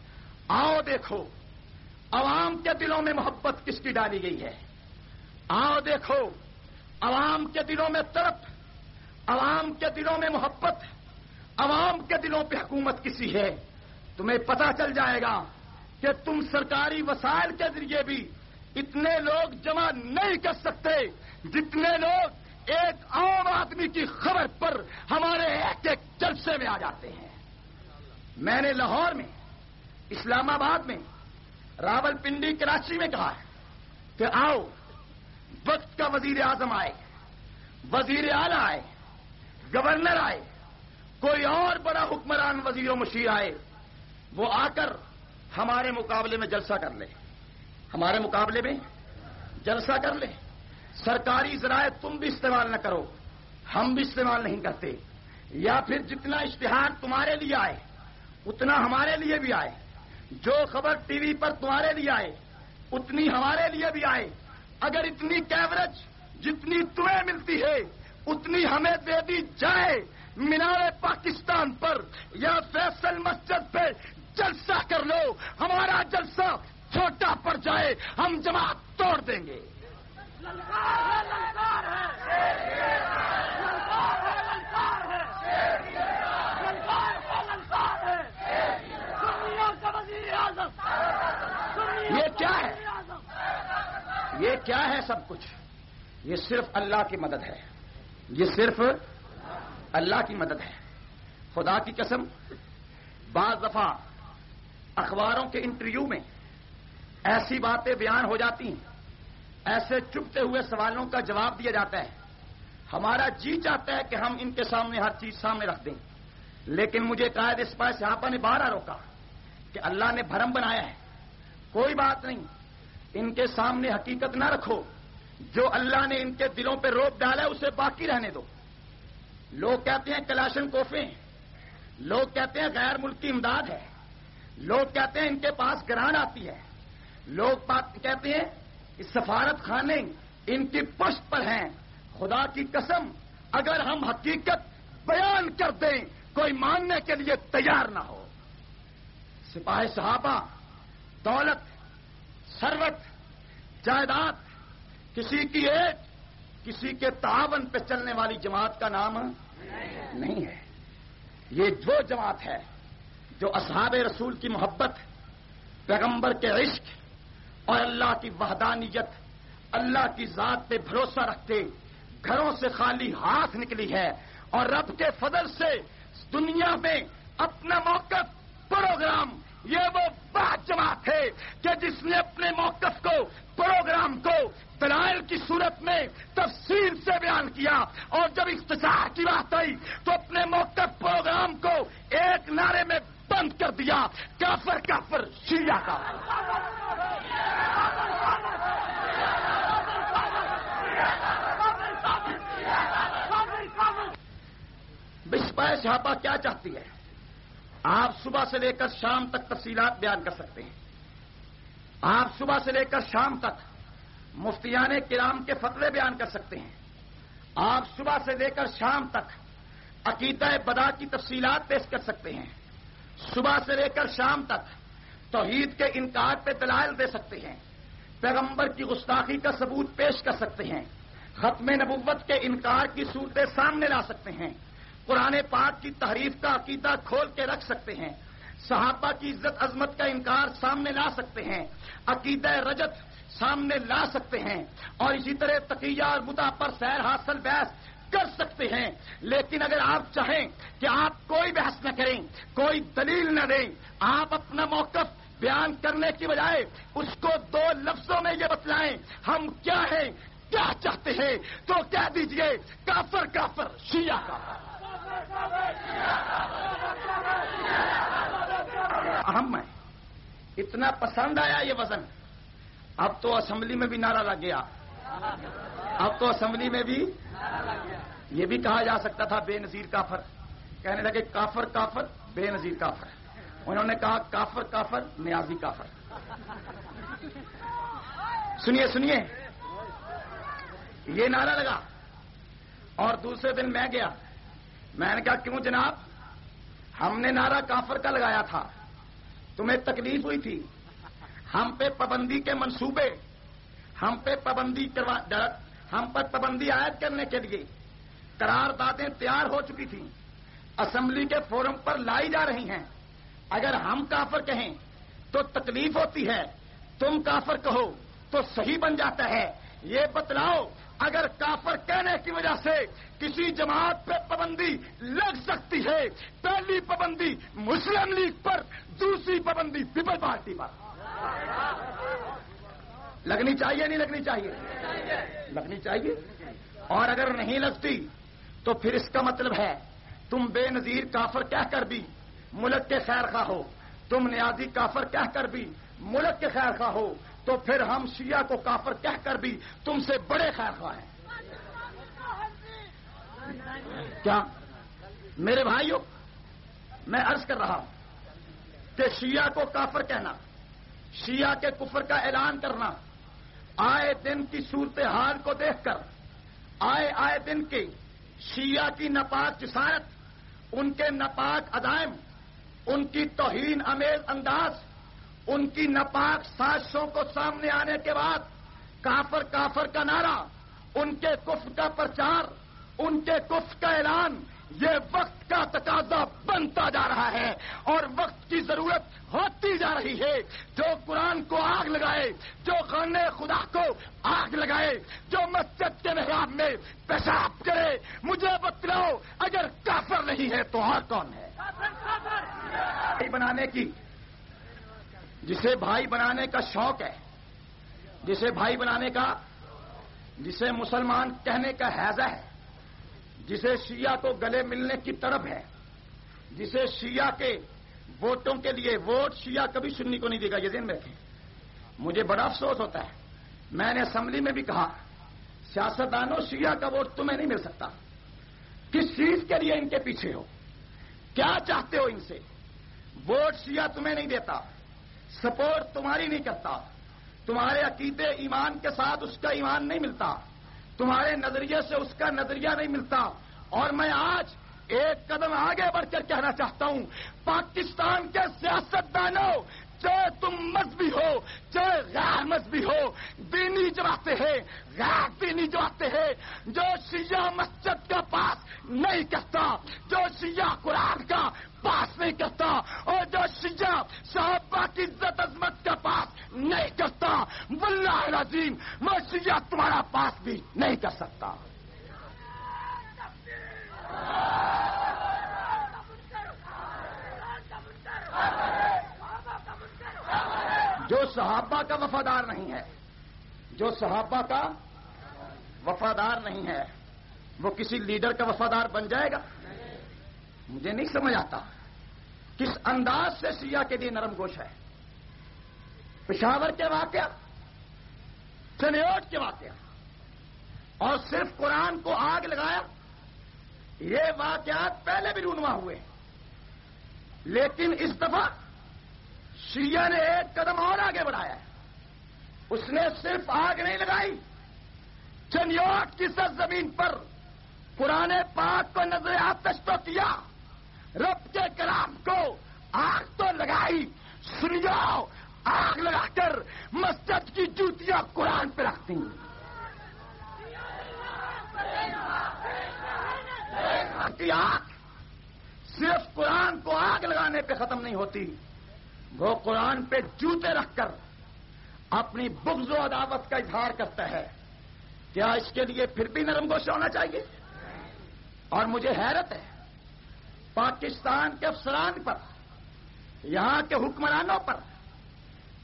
آؤ دیکھو عوام کے دلوں میں محبت کس کی ڈالی گئی ہے، آؤ دیکھو عوام کے دلوں میں طرف، عوام کے دلوں میں محبت، عوام کے دلوں پہ حکومت کسی ہے، تمہیں پتہ چل جائے گا کہ تم سرکاری وسائل کے ذریعے بھی اتنے لوگ جمع نہیں کر سکتے جتنے لوگ ایک عام آدمی کی خبر پر ہمارے ایک ایک جلسے میں آ جاتے ہیں۔ میں نے لاہور میں، اسلام آباد میں، راول پنڈی، کراچی میں کہا ہے کہ آؤ وقت کا وزیر اعظم آئے، وزیر اعلی آئے، گورنر آئے، کوئی اور بڑا حکمران وزیر و مشیر آئے، وہ آ کر ہمارے مقابلے میں جلسہ کر لے، ہمارے مقابلے میں جلسہ کر لے۔ سرکاری ذرائع تم بھی استعمال نہ کرو، ہم بھی استعمال نہیں کرتے، یا پھر جتنا اشتہار تمہارے لیے آئے اتنا ہمارے لیے بھی آئے، جو خبر ٹی وی پر تمہارے لیے آئے اتنی ہمارے لیے بھی آئے، اگر اتنی کوریج جتنی تمہیں ملتی ہے اتنی ہمیں دے دی جائے، مینار پاکستان پر یا فیصل مسجد پہ جلسہ کر لو، ہمارا جلسہ چھوٹا پڑ جائے ہم جماعت توڑ دیں گے۔ یہ کیا ہے؟ یہ کیا ہے سب کچھ؟ یہ صرف اللہ کی مدد ہے، یہ صرف اللہ کی مدد ہے۔ خدا کی قسم، بعض دفعہ اخباروں کے انٹرویو میں ایسی باتیں بیان ہو جاتی ہیں، ایسے چپتے ہوئے سوالوں کا جواب دیا جاتا ہے، ہمارا جی چاہتا ہے کہ ہم ان کے سامنے ہر چیز سامنے رکھ دیں، لیکن مجھے قائد اسپاہی صحابہ نے بارہ روکا کہ اللہ نے بھرم بنایا ہے، کوئی بات نہیں، ان کے سامنے حقیقت نہ رکھو، جو اللہ نے ان کے دلوں پہ روپ ڈالا ہے اسے باقی رہنے دو۔ لوگ کہتے ہیں کلاشن کوفیں، لوگ کہتے ہیں غیر ملکی امداد ہے، لوگ کہتے ہیں ان کے پاس گران آتی ہے، لوگ کہتے ہیں سفارت خانے ان کی پشت پر ہیں۔ خدا کی قسم، اگر ہم حقیقت بیان کر دیں کوئی ماننے کے لیے تیار نہ ہو۔ سپاہی صحابہ دولت، ثروت، جائیداد کسی کی ایک، کسی کے تعاون پہ چلنے والی جماعت کا نام نہیں ہے۔ یہ وہ جماعت ہے جو اصحاب رسول کی محبت، پیغمبر کے عشق اور اللہ کی وحدانیت، اللہ کی ذات پہ بھروسہ رکھتے گھروں سے خالی ہاتھ نکلی ہے، اور رب کے فضل سے دنیا میں اپنا موقف، پروگرام، یہ وہ بات جماعت ہے کہ جس نے اپنے موقف کو، پروگرام کو دلائل کی صورت میں تفصیل سے بیان کیا، اور جب اختصار کی بات آئی تو اپنے موقف، پروگرام کو ایک نعرے میں بند کر دیا، کافر کافر شیعہ کا۔ بسپاہ صحابہ کیا چاہتی ہے؟ آپ صبح سے لے کر شام تک تفصیلات بیان کر سکتے ہیں، آپ صبح سے لے کر شام تک مفتیان کرام کے فتوے بیان کر سکتے ہیں، آپ صبح سے لے کر شام تک عقیدہ بدا کی تفصیلات پیش کر سکتے ہیں، صبح سے لے کر شام تک توحید کے انکار پہ دلائل دے سکتے ہیں، پیغمبر کی گستاخی کا ثبوت پیش کر سکتے ہیں، ختم نبوت کے انکار کی صورتیں سامنے لا سکتے ہیں، قرآن پاک کی تحریف کا عقیدہ کھول کے رکھ سکتے ہیں، صحابہ کی عزت عظمت کا انکار سامنے لا سکتے ہیں، عقیدہ رجت سامنے لا سکتے ہیں، اور اسی طرح تقیہ اور مدعا پر سیر حاصل بحث کر سکتے ہیں۔ لیکن اگر آپ چاہیں کہ آپ کوئی بحث نہ کریں، کوئی دلیل نہ دیں، آپ اپنا موقف بیان کرنے کی بجائے اس کو دو لفظوں میں یہ بتلائیں ہم کیا ہیں، کیا چاہتے ہیں، تو کہہ دیجئے کافر کافر شیعہ کافر۔ اہم ہے، اتنا پسند آیا یہ وزن، اب تو اسمبلی میں بھی نعرہ لگ گیا، اب تو اسمبلی میں بھی یہ بھی کہا جا سکتا تھا بے نظیر کافر، کہنے لگے کافر کافر بے نظیر کافر، انہوں نے کہا کافر کافر نیازی کافر۔ سنیے سنیے، یہ نعرہ لگا اور دوسرے دن میں گیا، میں نے کہا کیوں جناب، ہم نے نعرہ کافر کا لگایا تھا، تمہیں تکلیف ہوئی تھی، ہم پہ پابندی کے منصوبے، ہم پہ پابندی کروا ہم پر پابندی عائد کرنے کے لیے قراردادیں تیار ہو چکی تھیں، اسمبلی کے فورم پر لائی جا رہی ہیں، اگر ہم کافر کہیں تو تکلیف ہوتی ہے، تم کافر کہو تو صحیح بن جاتا ہے، یہ بتلاؤ اگر کافر کہنے کی وجہ سے کسی جماعت پہ پابندی لگ سکتی ہے، پہلی پابندی مسلم لیگ پر، دوسری پابندی پیپل پارٹی پر لگنی چاہیے نہیں لگنی چاہیے؟ لگنی چاہیے، اور اگر نہیں لگتی تو پھر اس کا مطلب ہے تم بے نظیر کافر کہہ کر بھی ملک کے خیر خواہ ہو، تم نیازی کافر کہہ کر بھی ملک کے خیر خواہ ہو، تو پھر ہم شیعہ کو کافر کہہ کر بھی تم سے بڑے خیر خواہ ہیں۔ کیا میرے بھائیوں، میں عرض کر رہا ہوں کہ شیعہ کو کافر کہنا، شیعہ کے کفر کا اعلان کرنا، آئے دن کی صورتحال کو دیکھ کر، آئے آئے دن کے شیعہ کی ناپاک جسارت، ان کے ناپاک عزائم، ان کی توہین آمیز انداز، ان کی ناپاک سازشوں کو سامنے آنے کے بعد کافر کافر کا نعرہ، ان کے کفر کا پرچار، ان کے کفر کا اعلان، یہ وقت کا تقاضا بنتا جا رہا ہے اور وقت کی ضرورت ہوتی جا رہی ہے۔ جو قرآن کو آگ لگائے، جو خانے خدا کو آگ لگائے، جو مسجد کے محراب میں پیشاب کرے، مجھے بتلاؤ اگر کافر نہیں ہے تو اور کون ہے؟ بھائی بنانے کی، جسے بھائی بنانے کا شوق ہے، جسے بھائی بنانے کا، جسے مسلمان کہنے کا حیضہ ہے، جسے شیعہ کو گلے ملنے کی طرف ہے، جسے شیعہ کے ووٹوں کے لیے، ووٹ شیعہ کبھی سنی کو نہیں دے گا، یہ ذہن میں رکھیں۔ مجھے بڑا افسوس ہوتا ہے، میں نے اسمبلی میں بھی کہا سیاستدانوں شیعہ کا ووٹ تمہیں نہیں مل سکتا، کس چیز کے لیے ان کے پیچھے ہو، کیا چاہتے ہو ان سے؟ ووٹ شیعہ تمہیں نہیں دیتا، سپورٹ تمہاری نہیں کرتا، تمہارے عقیدے ایمان کے ساتھ اس کا ایمان نہیں ملتا، تمہارے نظریے سے اس کا نظریہ نہیں ملتا۔ اور میں آج ایک قدم آگے بڑھ کر کہنا چاہتا ہوں، پاکستان کے سیاستدانوں، چاہے تم مذہبی ہو چاہے غیر مذہبی ہو، دینی جماعتیں ہیں غیر دینی جماعتیں ہیں، جو شیعہ مسجد کا پاس نہیں کرتا، جو شیعہ قرآن کا پاس نہیں کرتا، اور جو شیعہ صحابہ کی عزت عظمت کا پاس نہیں کرتا، واللہ العظیم میں شیعہ تمہارا پاس بھی نہیں کر سکتا۔ جو صحابہ کا وفادار نہیں ہے، جو صحابہ کا وفادار نہیں ہے، وہ کسی لیڈر کا وفادار بن جائے گا؟ مجھے نہیں سمجھ آتا کس انداز سے شیعہ کے لیے نرم گوش ہے۔ پشاور کے واقعہ، چنیوٹ کے واقعہ، اور صرف قرآن کو آگ لگایا، یہ واقعات پہلے بھی رونما ہوئے، لیکن اس دفعہ شیعہ نے ایک قدم اور آگے بڑھایا ہے۔ اس نے صرف آگ نہیں لگائی، چنیوٹ کی سرزمین پر قرآن پاک کو نظر آتش تو کیا، رب کے کلام کو آگ تو لگائی، سن جاؤ آگ لگا کر مسجد کی جوتیاں قرآن پہ رکھتی ہیں۔ آگ صرف قرآن کو آگ لگانے پہ ختم نہیں ہوتی، وہ قرآن پہ جوتے رکھ کر اپنی بغض و عداوت کا اظہار کرتا ہے۔ کیا اس کے لیے پھر بھی نرم گوش ہونا چاہیے؟ اور مجھے حیرت ہے پاکستان کے افسران پر، یہاں کے حکمرانوں پر،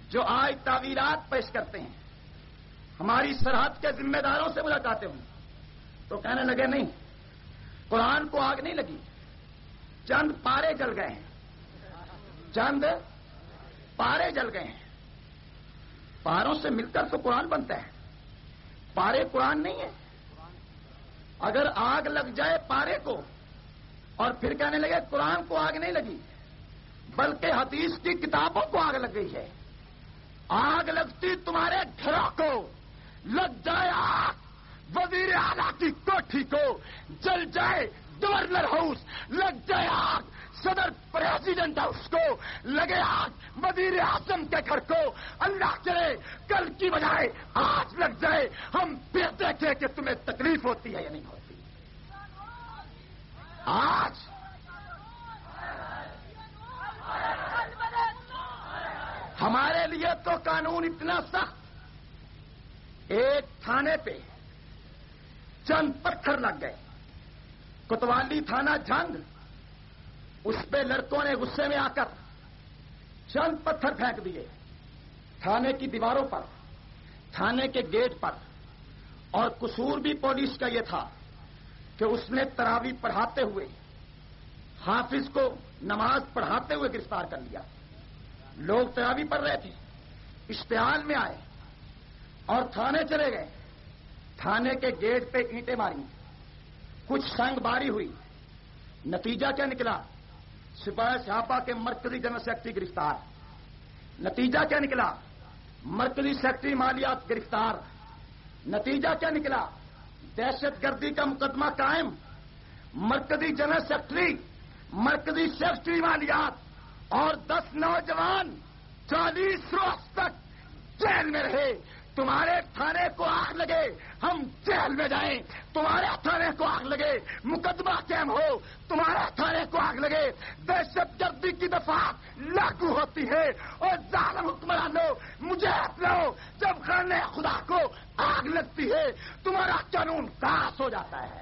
جو آج تعویلات پیش کرتے ہیں، ہماری سرحد کے ذمہ داروں سے ملاقاتیں ہوئی تو کہنے لگے نہیں، قرآن کو آگ نہیں لگی، چند پارے جل گئے ہیں، چند پارے جل گئے ہیں۔ پاروں سے مل کر تو قرآن بنتا ہے، پارے قرآن نہیں ہے۔ اگر آگ لگ جائے پارے کو اور پھر کہنے لگے قرآن کو آگ نہیں لگی بلکہ حدیث کی کتابوں کو آگ لگ گئی ہے، آگ لگتی تمہارے گھروں کو، لگ جائے آگ وزیر اعلیٰ کی کوٹھی کو، جل جائے گورنر ہاؤس، لگ جائے آگ صدر پریزیڈنٹ ہاؤس کو، لگے آگ وزیر اعظم کے گھر کو، اللہ کرے کل کی بجائے آج لگ جائے، ہم پھر دیکھیں کہ تمہیں تکلیف ہوتی ہے یا نہیں ہوتی۔ آج ہمارے لیے تو قانون اتنا سخت، ایک تھانے پہ چند پتھر لگ گئے، کوتوالی تھانہ جھنگ، اس پہ لڑکوں نے غصے میں آ کر چند پتھر پھینک دیے تھانے کی دیواروں پر، تھانے کے گیٹ پر، اور قصور بھی پولیس کا یہ تھا کہ اس نے تراویح پڑھاتے ہوئے حافظ کو نماز پڑھاتے ہوئے گرفتار کر لیا۔ لوگ تراویح پڑھ رہے تھے، اشتعال میں آئے اور تھانے چلے گئے، تھانے کے گیٹ پہ اینٹیں ماری، کچھ سنگ باری ہوئی، نتیجہ کیا نکلا؟ سپاہی صحابہ کے مرکزی جنرل سیکرٹری گرفتار۔ نتیجہ کیا نکلا؟ مرکزی سیکرٹری مالیات گرفتار۔ نتیجہ کیا نکلا؟ دہشت گردی کا مقدمہ قائم، مرکزی جنرل سیکرٹری، مرکزی سیکرٹری مالیات اور دس نوجوان چالیس روز تک جیل میں رہے۔ تمہارے تھانے کو آگ لگے ہم جیل میں جائیں، تمہارے تھانے کو آگ لگے مقدمہ قائم ہو، تمہارے تھانے کو آگ لگے دہشت گردی کی دفعہ لاگو ہوتی ہے، اور ظالم حکمرانوں مجھے لو، جب خانے خدا کو آگ لگتی ہے تمہارا قانون پاس ہو جاتا ہے۔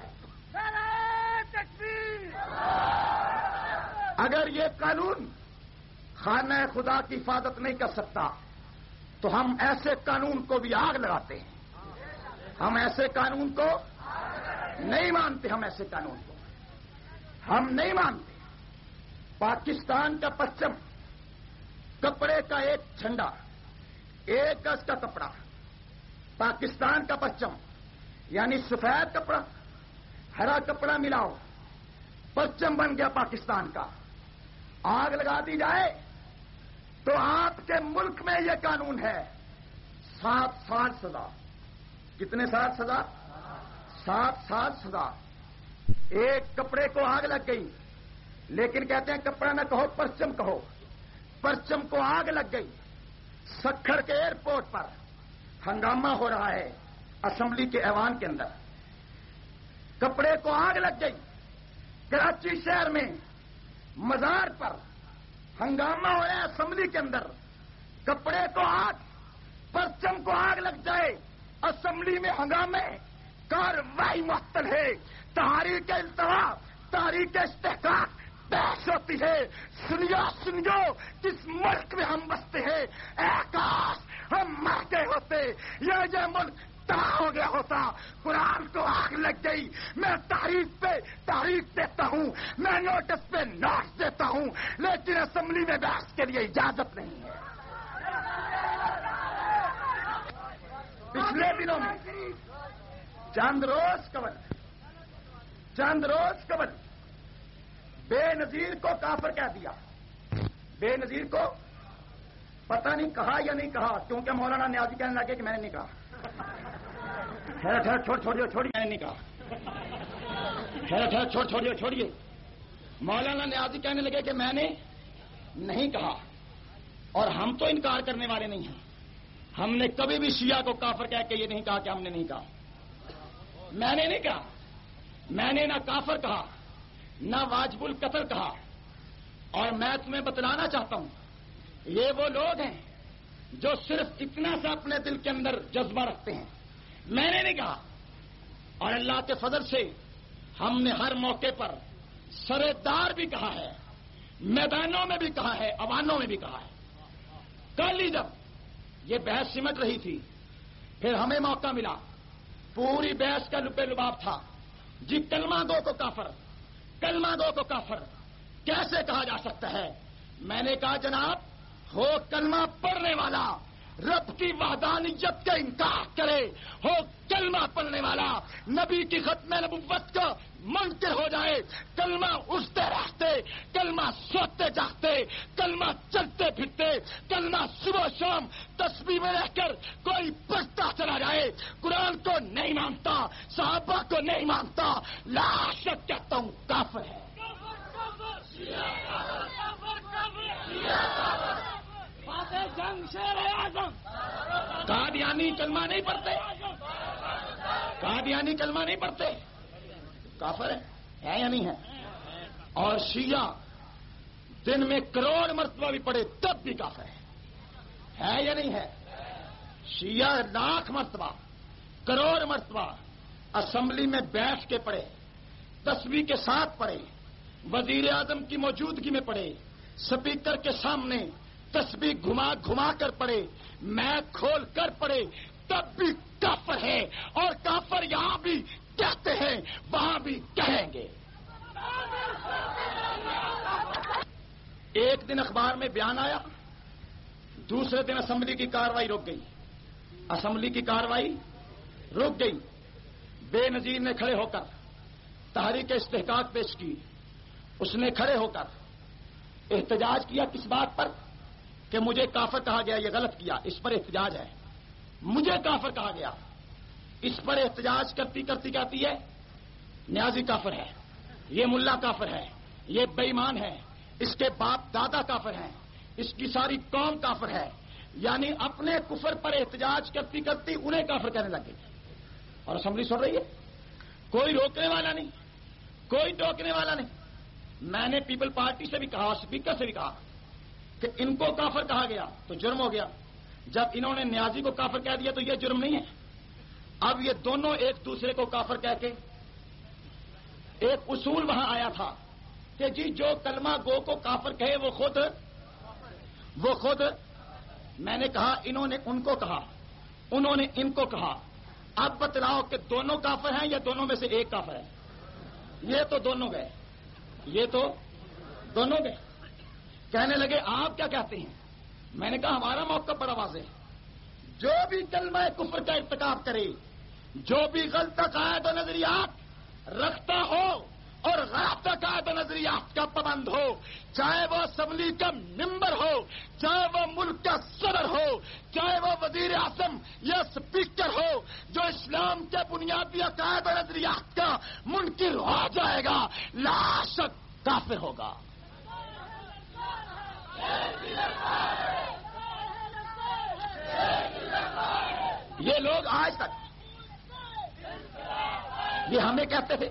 اگر یہ قانون خانہ خدا کی حفاظت نہیں کر سکتا تو ہم ایسے قانون کو بھی آگ لگاتے ہیں۔ ہم ایسے قانون کو نہیں مانتے، ہم ایسے قانون کو ہم نہیں مانتے۔ پاکستان کا پرچم، کپڑے کا ایک جھنڈا، ایک گز کا کپڑا، پاکستان کا پرچم یعنی سفید کپڑا ہرا کپڑا ملاؤ، پرچم بن گیا پاکستان کا۔ آگ لگا دی جائے تو آپ کے ملک میں یہ قانون ہے، سات سال سزا۔ کتنے سال سزا؟ سات سال سزا۔ ایک کپڑے کو آگ لگ گئی، لیکن کہتے ہیں کپڑا نہ کہو پرچم کہو، پرچم کو آگ لگ گئی۔ سکھر کے ایئرپورٹ پر ہنگامہ ہو رہا ہے، اسمبلی کے ایوان کے اندر کپڑے کو آگ لگ گئی۔ کراچی شہر میں مزار پر ہنگامہ ہو رہا ہے، اسمبلی کے اندر کپڑے کو آگ، پرچم کو آگ لگ جائے، اسمبلی میں ہنگامے، کارروائی معطل ہے، تحریک التوا، تحریک استحقاق پیش ہوتی ہے۔ سنیو سنیو کس ملک میں ہم بستے ہیں، اے کاش ہم مر گئے ہوتے، یہ جو ملک تباہ ہو گیا ہوتا۔ قرآن کو آگ لگ گئی، میں تحریف پہ تحریف دیتا ہوں، میں نوٹس پہ نوٹس دیتا ہوں، لیکن اسمبلی میں بحث کے لیے اجازت نہیں ہے۔ پچھلے دنوں میں چند روز قبل چند روز قبل بے نظیر کو کافر کہہ دیا۔ بے نظیر کو پتہ نہیں کہا یا نہیں کہا، کیونکہ مولانا نیازی کہنے لگے کہ میں نے نہیں کہا۔ ٹھہر ٹھہر چھوڑ چھوڑیے چھوڑیے میں نے نہیں کہا۔ ٹھہر ٹھہر چھوڑ چھوڑیے چھوڑیے مولانا نیازی کہنے لگے کہ میں نے نہیں کہا، اور ہم تو انکار کرنے والے نہیں ہیں۔ ہم نے کبھی بھی شیعہ کو کافر کہہ کے یہ نہیں کہا کہ ہم نے نہیں کہا۔ میں نے نہیں کہا، میں نے نہ کافر کہا نہ واجب القتل کہا۔ اور میں تمہیں بتلانا چاہتا ہوں، یہ وہ لوگ ہیں جو صرف اتنا سا اپنے دل کے اندر جذبہ رکھتے ہیں، میں نے نہیں کہا۔ اور اللہ کے فضل سے ہم نے ہر موقع پر سردار بھی کہا ہے، میدانوں میں بھی کہا ہے، اوانوں میں بھی کہا ہے۔ کل ہی جب یہ بحث سمٹ رہی تھی. پھر ہمیں موقع ملا. پوری بحث کا لبے لباب تھا جی کلمہ گو کو کافر، کلمہ گو کو کافر کیسے کہا جا سکتا ہے؟ میں نے کہا جناب ہو کلمہ پڑھنے والا رب کی وحدانیت کا انکار کرے، ہو کلمہ پڑھنے والا نبی کی ختم نبوت کا منکر ہو جائے، کلمہ اٹھتے رہتے، کلمہ سوتے جاگتے، کلمہ چلتے پھرتے، کلمہ صبح شام تسبیح میں رہ کر کوئی پڑھتا چلا جائے، قرآن کو نہیں مانتا، صحابہ کو نہیں مانتا، لا شک کہتا ہوں کافر ہے. قادیانی کلمہ نہیں پڑھتے، قادیانی کلمہ نہیں پڑھتے، کافر ہے. ہے یا نہیں ہے؟ اور شیعہ دن میں کروڑ مرتبہ بھی پڑھے تب بھی کافر ہے. ہے یا نہیں ہے؟ شیعہ لاکھ مرتبہ کروڑ مرتبہ اسمبلی میں بیٹھ کے پڑھے، تسبیح کے ساتھ پڑھے، وزیر اعظم کی موجودگی میں پڑھے، سپیکر کے سامنے تسبیح گھما گھما کر پڑھے، میں کھول کر پڑھے، تب بھی کافر ہے. اور کافر یہاں بھی کہتے ہیں وہاں بھی کہیں گے. ایک دن اخبار میں بیان آیا، دوسرے دن اسمبلی کی کارروائی رک گئی. اسمبلی کی کارروائی رک گئی. بے نظیر نے کھڑے ہو کر تحریک استحقاق پیش کی. اس نے کھڑے ہو کر احتجاج کیا کس بات پر کہ مجھے کافر کہا گیا، یہ غلط کیا، اس پر احتجاج ہے. مجھے کافر کہا گیا، اس پر احتجاج کرتی کرتی کہتی ہے نیازی کافر ہے، یہ ملا کافر ہے، یہ بے ایمان ہے، اس کے باپ دادا کافر ہیں، اس کی ساری قوم کافر ہے. یعنی اپنے کفر پر احتجاج کرتی کرتی انہیں کافر کہنے لگ گئی. اور اسمبلی سن رہی ہے، کوئی روکنے والا نہیں، کوئی ٹوکنے والا نہیں. میں نے پیپل پارٹی سے بھی کہا، اسپیکر سے بھی کہا کہ ان کو کافر کہا گیا تو جرم ہو گیا. جب انہوں نے نیازی کو کافر کہہ دیا تو یہ جرم نہیں ہے. اب یہ دونوں ایک دوسرے کو کافر کہہ کے ایک اصول وہاں آیا تھا کہ جی جو کلمہ گو کو کافر کہے وہ خود وہ خود میں نے کہا انہوں نے ان کو کہا، انہوں نے ان کو کہا. اب بتلاؤ کہ دونوں کافر ہیں یا دونوں میں سے ایک کافر ہے؟ یہ تو دونوں گئے، یہ تو دونوں گئے. کہنے لگے آپ کیا کہتے ہیں؟ میں نے کہا ہمارا موقف بڑا واضح ہے، جو بھی کلمہ کفر کا ارتکاب کرے، جو بھی غلط عقائد و نظریات رکھتا ہو اور غلط عقائد و نظریات کا پابند ہو، چاہے وہ اسمبلی کا ممبر ہو، چاہے وہ ملک کا صدر ہو، چاہے وہ وزیر اعظم یا اسپیکر ہو، جو اسلام کے بنیادی عقائد و نظریات کا منکر ہو جائے گا لا شک کافر ہوگا. یہ لوگ آج تک یہ ہمیں کہتے تھے،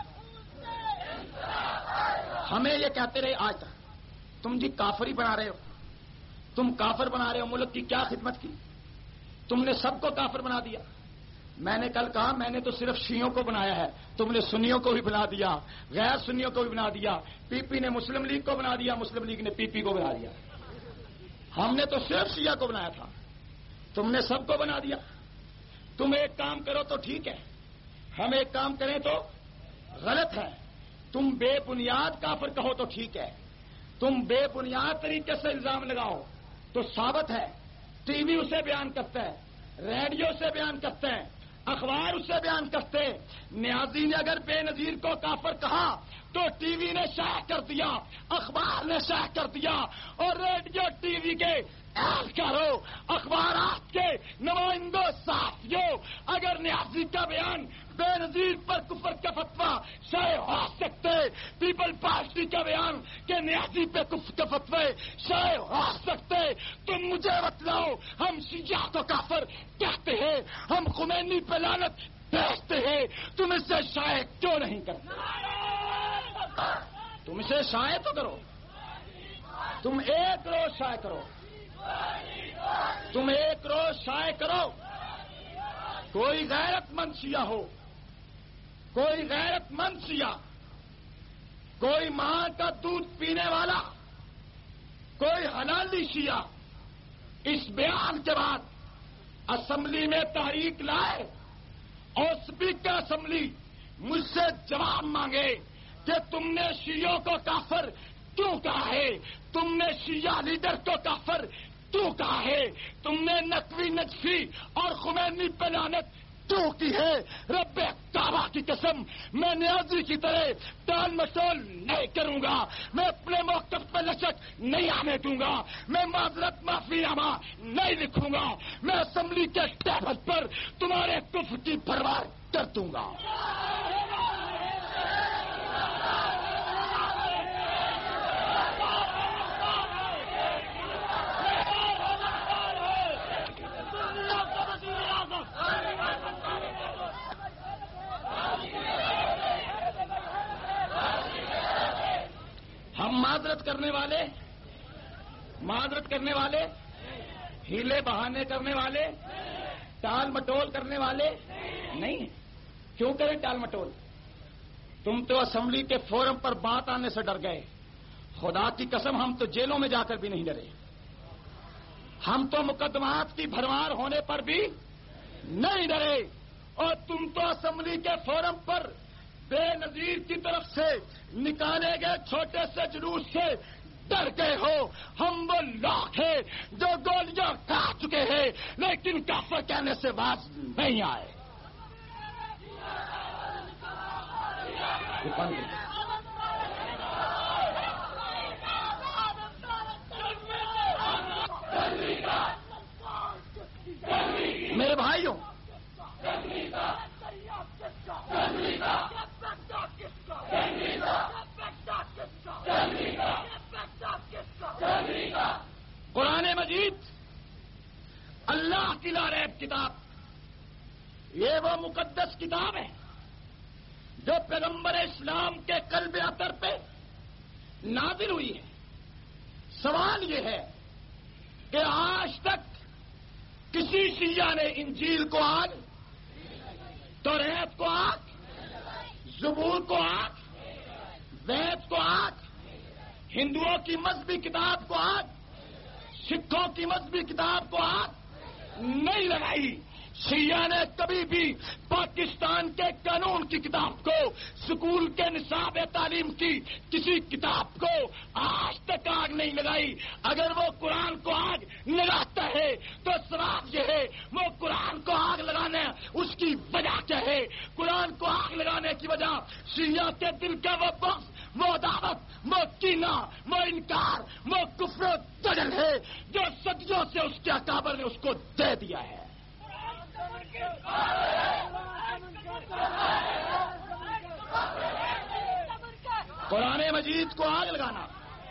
ہمیں یہ کہتے رہے آج تک تم جی کافری بنا رہے ہو، تم کافر بنا رہے ہو. ملک کی کیا خدمت کی؟ تم نے سب کو کافر بنا دیا. میں نے کل کہا میں نے تو صرف شیعوں کو بنایا ہے، تم نے سنیوں کو بھی بنا دیا، غیر سنیوں کو بھی بنا دیا. پی پی نے مسلم لیگ کو بنا دیا، مسلم لیگ نے پی پی کو بنا دیا. ہم نے تو صرف شیعہ کو بنایا تھا، تم نے سب کو بنا دیا. تم ایک کام کرو تو ٹھیک ہے، ہم ایک کام کریں تو غلط ہے. تم بے بنیاد کافر کہو تو ٹھیک ہے، تم بے بنیاد طریقے سے الزام لگاؤ تو ثابت ہے. ٹی وی اسے بیان کرتا ہے، ریڈیو سے بیان کرتے ہیں، اخبار اسے بیان کرتے. نیازی نے اگر بے نظیر کو کافر کہا تو ٹی وی نے شائع کر دیا، اخبار نے شائع کر دیا، اور ریڈیو ٹی وی کے اہلکاروں، اخبارات کے نمائندوں، صحافیوں، اگر نیازی کا بیان بے نظیر پر کفر کا فتویٰ شائع ہو سکتے، پیپل پارٹی کا بیان کہ نیازی پہ کفر کا فتوی شائع ہو سکتے، تم مجھے بتلاؤ ہم شیعہ کو کافر کہتے ہیں، ہم خمینی پہ لعنت بھیجتے ہیں، تم اسے شائع کیوں نہیں کرتے؟ تم اسے شائع تو کرو، تم ایک روز شائع کرو، تم ایک روز شائع کرو. کوئی غیرت مند شیعہ ہو، کوئی غیرت مند شیعہ، کوئی ماں کا دودھ پینے والا، کوئی حلالی شیعہ اس بیان کے بعد اسمبلی میں تحریک لائے اور اسپیکر اسمبلی مجھ سے جواب مانگے کہ تم نے شیعوں کو کافر کیوں کہا ہے، تم نے شیعہ لیڈر کو کافر کیوں کہا ہے، تم نے نقوی نجفی اور خمینی پہ لعنت کیوں کی ہے؟ رب کعبہ کی قسم میں نیازی کی طرح ٹال مٹول نہیں کروں گا، میں اپنے موقف پہ لچک نہیں آنے دوں گا، میں معذرت معافی نامہ نہیں لکھوں گا، میں اسمبلی کے ٹیبل پر تمہارے کفر کی پرواہ کر دوں گا۔ ہم معذرت کرنے والے معذرت کرنے والے ہیلے بہانے کرنے والے ٹال مٹول کرنے والے نہیں ہیں۔ کیوں کریں ٹال مٹول؟ تم تو اسمبلی کے فورم پر بات آنے سے ڈر گئے، خدا کی قسم ہم تو جیلوں میں جا کر بھی نہیں ڈرے، ہم تو مقدمات کی بھرمار ہونے پر بھی نہیں ڈرے، اور تم تو اسمبلی کے فورم پر بے نظیر کی طرف سے نکالے گئے چھوٹے سے جلوس سے ڈر گئے ہو۔ ہم وہ لاکھ ہیں جو گولیاں کھا چکے ہیں لیکن کافر کہنے سے باز نہیں آئے۔ میرے بھائیوں، قرآن مجید اللہ کی لاریب کتاب، یہ وہ مقدس کتاب ہے جو پیغمبر اسلام کے قلب اطہر پہ نازل ہوئی ہے۔ سوال یہ ہے کہ آج تک کسی شیعہ نے انجیل کو آگ، توریت کو آگ، زبور کو آگ، وید کو آگ، ہندوؤں کی مذہبی کتاب کو آگ، سکھوں کی مذہبی کتاب کو آگ نہیں لگائی۔ شیعہ نے کبھی بھی پاکستان کے قانون کی کتاب کو، سکول کے نصاب تعلیم کی کسی کتاب کو آج تک آگ نہیں لگائی۔ اگر وہ قرآن کو آگ لگاتا ہے تو سوال یہ ہے وہ قرآن کو آگ لگانا اس کی وجہ کیا ہے؟ قرآن کو آگ لگانے کی وجہ شیعہ کے دل کا وہ بغض، وہ عداوت، وہ کینہ، وہ انکار، وہ کفر و دجل ہے جو صدیوں سے اس کے اکابر نے اس کو دے دیا ہے۔ قرآن مجید کو آگ لگانا،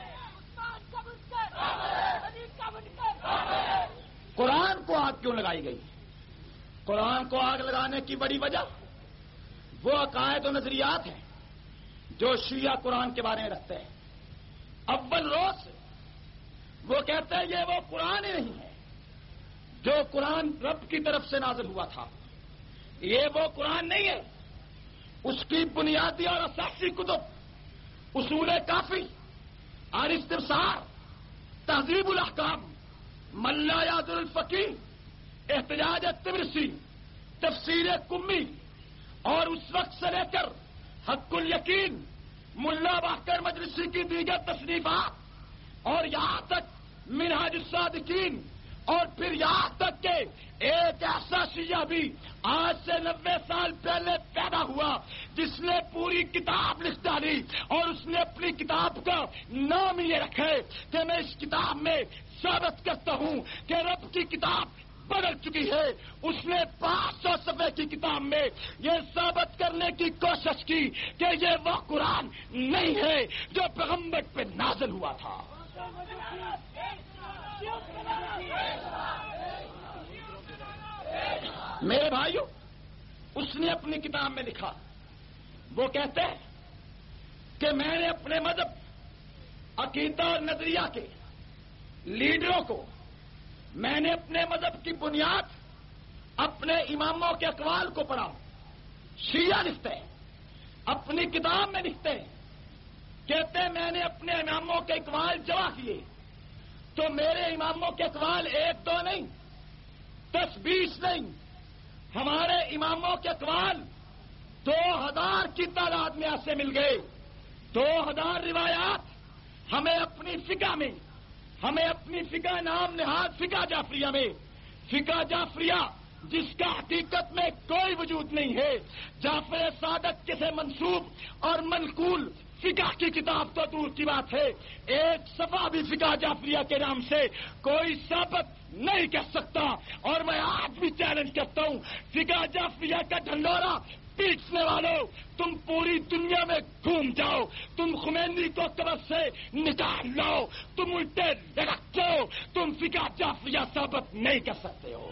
قرآن کو آگ کیوں لگائی گئی؟ قرآن کو آگ لگانے کی بڑی وجہ وہ عقائد و نظریات ہیں جو شیعہ قرآن کے بارے میں رکھتے ہیں۔ اول روز سے وہ کہتے ہیں یہ وہ قرآن ہی نہیں ہے جو قرآن رب کی طرف سے نازل ہوا تھا، یہ وہ قرآن نہیں ہے، اس کی بنیادی اور اساسی کتب اصول کافی اور استبصار، تہذیب الاحکام، ملا یاد الفقی، احتجاج تبرسی، تفسیر کمی، اور اس وقت سے لے کر حق الیقین، ملا باقر مجلسی کی دیگر تصنیفات، اور یہاں تک منہاج الصادقین، اور پھر یہاں تک کہ ایک ایسا شیعہ بھی آج سے نوے سال پہلے پیدا ہوا جس نے پوری کتاب لکھ ڈالی، اور اس نے اپنی کتاب کا نام یہ رکھے کہ میں اس کتاب میں ثابت کرتا ہوں کہ رب کی کتاب بدل چکی ہے۔ اس نے پانچ سو صفحے کی کتاب میں یہ ثابت کرنے کی کوشش کی کہ یہ وہ قرآن نہیں ہے جو پیغمبر پہ نازل ہوا تھا۔ میرے بھائیوں، اس نے اپنی کتاب میں لکھا، وہ کہتے ہیں کہ میں نے اپنے مذہب، عقیدہ اور نظریہ کے لیڈروں کو، میں نے اپنے مذہب کی بنیاد اپنے اماموں کے اقوال کو پڑھا۔ شیعہ لکھتے ہیں، اپنی کتاب میں لکھتے ہیں، کہتے ہیں میں نے اپنے اماموں کے اقوال جمع کیے تو میرے اماموں کے اقوال ایک دو نہیں، دس بیس نہیں، ہمارے اماموں کے اقوال دو ہزار کی تعداد میں ایسے مل گئے. دو ہزار روایات ہمیں اپنی فقہ میں، ہمیں اپنی فقہ نام نہاد فقہ جعفریہ میں، فقہ جعفریہ جس کا حقیقت میں کوئی وجود نہیں ہے، جعفر صادق کے سے منسوب اور منقول فقہ کی کتاب تو دور کی بات ہے، ایک صفحہ بھی فقہ جعفریہ کے نام سے کوئی ثابت نہیں کر سکتا. اور میں آج بھی چیلنج کرتا ہوں، فقہ جعفریہ کا ڈھنڈورا پیٹنے والوں، تم پوری دنیا میں گھوم جاؤ، تم خمینی کو قبر سے نکال لو، تم الٹے لڑک جاؤ، تم فقہ جعفریہ ثابت نہیں کر سکتے ہو.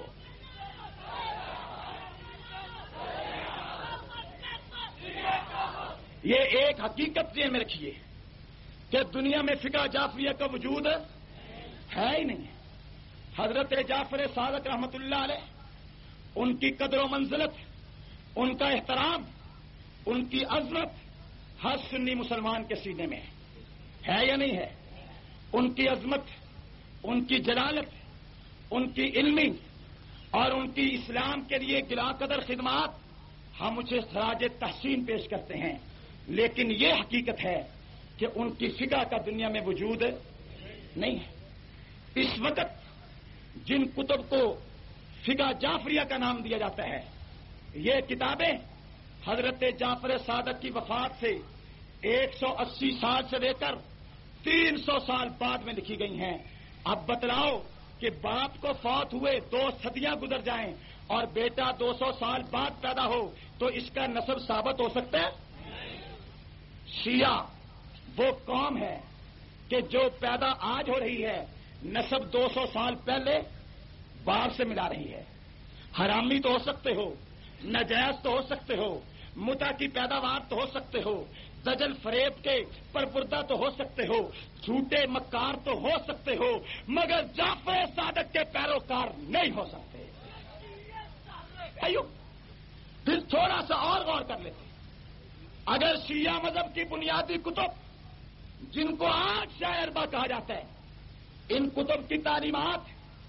یہ ایک حقیقت ذہن میں رکھیے کہ دنیا میں فقہ جعفریہ کا وجود ہے ہی نہیں. حضرت جعفر صادق رحمت اللہ علیہ، ان کی قدر و منزلت، ان کا احترام، ان کی عظمت ہر سنی مسلمان کے سینے میں ہے یا نہیں ہے؟ ان کی عظمت، ان کی جلالت، ان کی علمی اور ان کی اسلام کے لیے گلا قدر خدمات ہم اسے خراج تحسین پیش کرتے ہیں. لیکن یہ حقیقت ہے کہ ان کی فقہ کا دنیا میں وجود نہیں ہے. اس وقت جن کتب کو فقہ جعفریہ کا نام دیا جاتا ہے، یہ کتابیں حضرت جعفر صادق کی وفات سے ایک سو اسی سال سے لے کر تین سو سال بعد میں لکھی گئی ہیں. اب بتلاؤ کہ باپ کو فوت ہوئے دو صدیاں گزر جائیں اور بیٹا دو سو سال بعد پیدا ہو تو اس کا نسب ثابت ہو سکتا ہے؟ شیعہ وہ قوم ہے کہ جو پیدا آج ہو رہی ہے، نسب دو سو سال پہلے باپ سے ملا رہی ہے. حرامی تو ہو سکتے ہو، ناجائز تو ہو سکتے ہو، متع کی پیداوار تو ہو سکتے ہو، دجل فریب کے پرپردہ تو ہو سکتے ہو، جھوٹے مکار تو ہو سکتے ہو، مگر جعفر صادق کے پیروکار نہیں ہو سکتے. ایوب پھر تھوڑا سا اور غور کر لیتے. اگر شیعہ مذہب کی بنیادی کتب جن کو آج شیعہ اربع کہا جاتا ہے، ان کتب کی تعلیمات،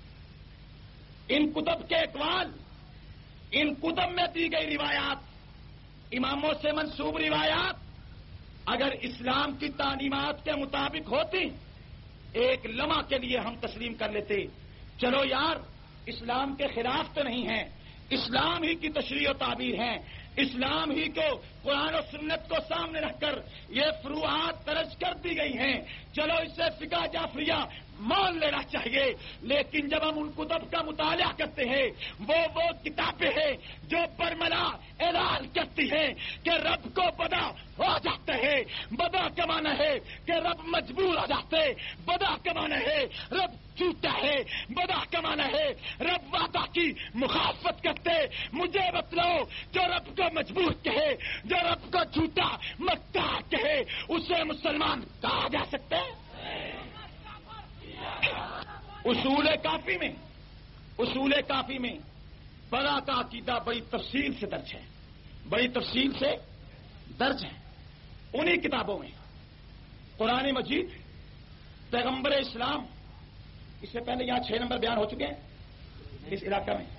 ان کتب کے اقوال، ان کتب میں دی گئی روایات، اماموں سے منسوب روایات اگر اسلام کی تعلیمات کے مطابق ہوتی، ایک لمحہ کے لیے ہم تسلیم کر لیتے، چلو یار اسلام کے خلاف تو نہیں ہے، اسلام ہی کی تشریح و تعبیر ہے، اسلام ہی کو قرآن و سنت کو سامنے رکھ کر یہ فروعات درج کر دی گئی ہیں، چلو اسے فقہ جعفریہ مان لینا چاہیے. لیکن جب ہم ان کتب کا مطالعہ کرتے ہیں، وہ وہ کتابیں ہیں جو برملا اعلان کرتی ہیں کہ رب کو بدا ہو جاتا ہے. بدا کا معنی ہے کہ رب مجبور ہو جاتے، بدا کا معنی ہے رب جھوٹا ہے، بدا کا معنی ہے رب وعدہ کی مخالفت کرتے. مجھے بتلاؤ جو رب کو مجبور کہے، جو رب کو جھوٹا مکار کہے، اسے مسلمان کہا جا سکتا ہے؟ اصول کافی میں اصول کافی میں بڑا کا عقیدہ بڑی تفصیل سے درج ہے، بڑی تفصیل سے درج ہے. انہی کتابوں میں قرآن مجید، پیغمبر اسلام، اس سے پہلے یہاں چھ نمبر بیان ہو چکے ہیں اس علاقہ میں.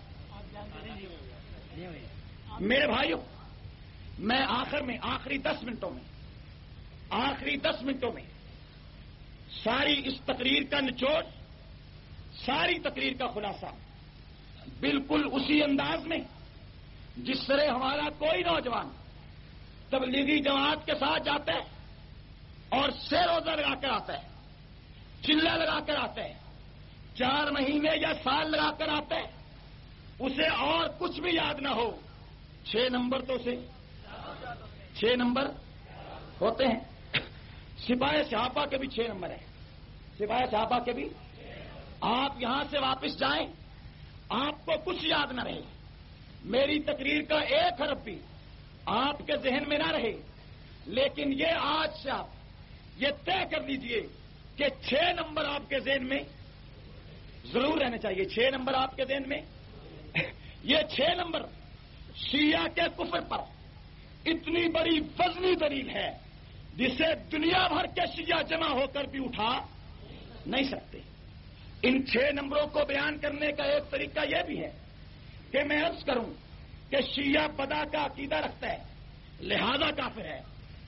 میرے بھائیوں، میں آخر میں آخری دس منٹوں میں آخری دس منٹوں میں ساری اس تقریر کا نچوڑ، ساری تقریر کا خلاصہ بالکل اسی انداز میں جس طرح ہمارا کوئی نوجوان تبلیغی جماعت کے ساتھ جاتا ہے اور سہ روزہ لگا کر آتا ہے، چلہ لگا کر آتا ہے، چار مہینے یا سال لگا کر آتا ہے، اسے اور کچھ بھی یاد نہ ہو، چھ نمبر تو سے چھ نمبر ہوتے ہیں. سپاہی صحابہ کے بھی چھ نمبر ہیں، سپاہی صحابہ کے بھی. آپ یہاں سے واپس جائیں، آپ کو کچھ یاد نہ رہے، میری تقریر کا ایک حرف بھی آپ کے ذہن میں نہ رہے، لیکن یہ آج سے آپ یہ طے کر لیجئے کہ چھ نمبر آپ کے ذہن میں ضرور رہنے چاہیے. چھ نمبر آپ کے ذہن میں، یہ چھ نمبر شیعہ کے کفر پر اتنی بڑی وزنی دلیل ہے جسے دنیا بھر کے شیعہ جمع ہو کر بھی اٹھا نہیں سکتے. ان چھ نمبروں کو بیان کرنے کا ایک طریقہ یہ بھی ہے کہ میں عرض کروں کہ شیعہ بدا کا عقیدہ رکھتا ہے لہذا کافر ہے،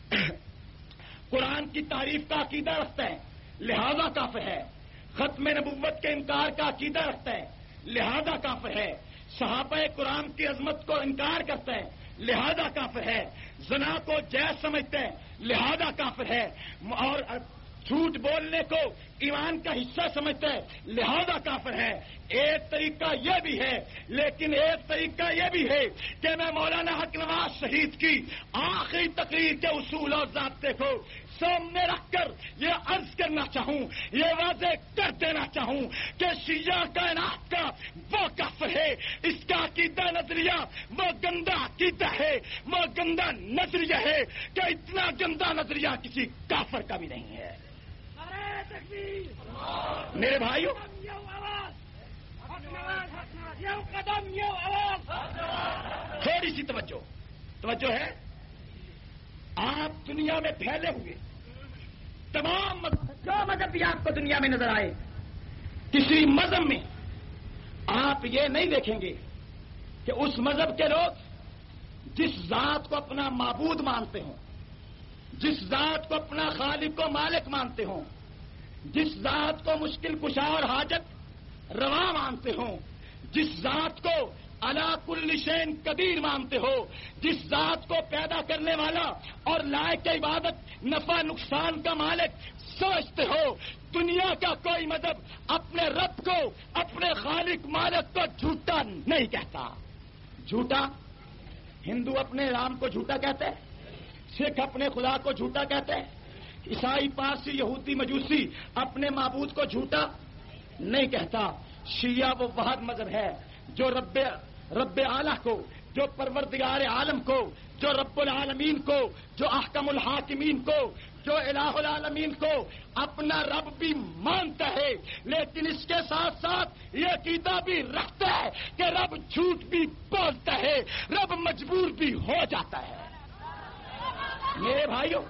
قرآن کی تعریف کا عقیدہ رکھتا ہے لہذا کافر ہے، ختم نبوت کے انکار کا عقیدہ رکھتا ہے لہذا کافر ہے، صحابہ قرآن کی عظمت کو انکار کرتا ہے لہذا کافر ہے، زنا کو جائز سمجھتا ہے لہذا کافر ہے، اور جھوٹ بولنے کو ایمان کا حصہ سمجھتا ہے لہذا کافر ہے۔ ایک طریقہ یہ بھی ہے، لیکن ایک طریقہ یہ بھی ہے کہ میں مولانا حق نواز شہید کی آخری تقریر کے اصول اور ضابطے کو سامنے رکھ کر یہ عرض کرنا چاہوں، یہ واضح کر دینا چاہوں کہ شیعہ کائنات کا وہ کافر ہے، اس کا عقیدہ نظریہ وہ گندا عقیدہ ہے، وہ گندا نظریہ ہے کہ اتنا گندا نظریہ کسی کافر کا بھی نہیں ہے۔ میرے بھائیوں، تھوڑی سی توجہ توجہ ہے، آپ دنیا میں پھیلے ہوئے تمام جو مذہب بھی آپ کو دنیا میں نظر آئے، کسی مذہب میں آپ یہ نہیں دیکھیں گے کہ اس مذہب کے لوگ جس ذات کو اپنا معبود مانتے ہوں، جس ذات کو اپنا خالق و مالک مانتے ہوں، جس ذات کو مشکل کشا اور حاجت روا مانتے ہوں، جس ذات کو علا کل شین قدیر مانتے ہو، جس ذات کو پیدا کرنے والا اور لائق عبادت نفع نقصان کا مالک سمجھتے ہو، دنیا کا کوئی مذہب اپنے رب کو، اپنے خالق مالک کو جھوٹا نہیں کہتا۔ جھوٹا ہندو اپنے رام کو جھوٹا کہتے ہیں، سکھ اپنے خدا کو جھوٹا کہتے ہیں، عیسائی پارسی یہودی مجوسی اپنے معبود کو جھوٹا نہیں کہتا۔ شیعہ وہ واحد مذہب ہے جو رب رب اعلیٰ کو، جو پروردگار عالم کو، جو رب العالمین کو، جو احکم الحاکمین کو، جو الہ العالمین کو اپنا رب بھی مانتا ہے، لیکن اس کے ساتھ ساتھ یہ عقیدہ بھی رکھتا ہے کہ رب جھوٹ بھی بولتا ہے، رب مجبور بھی ہو جاتا ہے۔ میرے بھائیوں،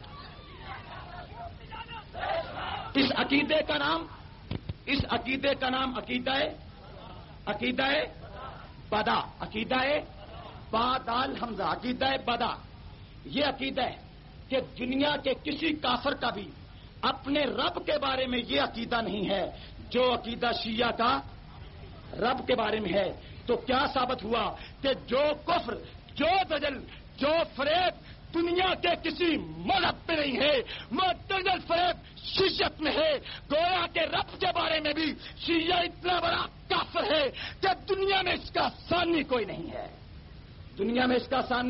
اس عقیدے کا نام اس عقیدے کا نام عقیدہ ہے عقیدہ ہے بدا، عقیدہ ہے بادال حمزہ، عقیدہ ہے بدا۔ یہ عقیدہ ہے کہ دنیا کے کسی کافر کا بھی اپنے رب کے بارے میں یہ عقیدہ نہیں ہے جو عقیدہ شیعہ کا رب کے بارے میں ہے۔ تو کیا ثابت ہوا کہ جو کفر، جو دجل، جو فریب دنیا کے کسی مذہب پہ نہیں ہے، وہ دجل فریب شیعت میں ہے۔ گویا کے رب کے بارے میں بھی شیعہ اتنا بڑا کافر ہے کہ دنیا میں اس کا ثانی کوئی نہیں ہے، دنیا میں اس کا ثانی۔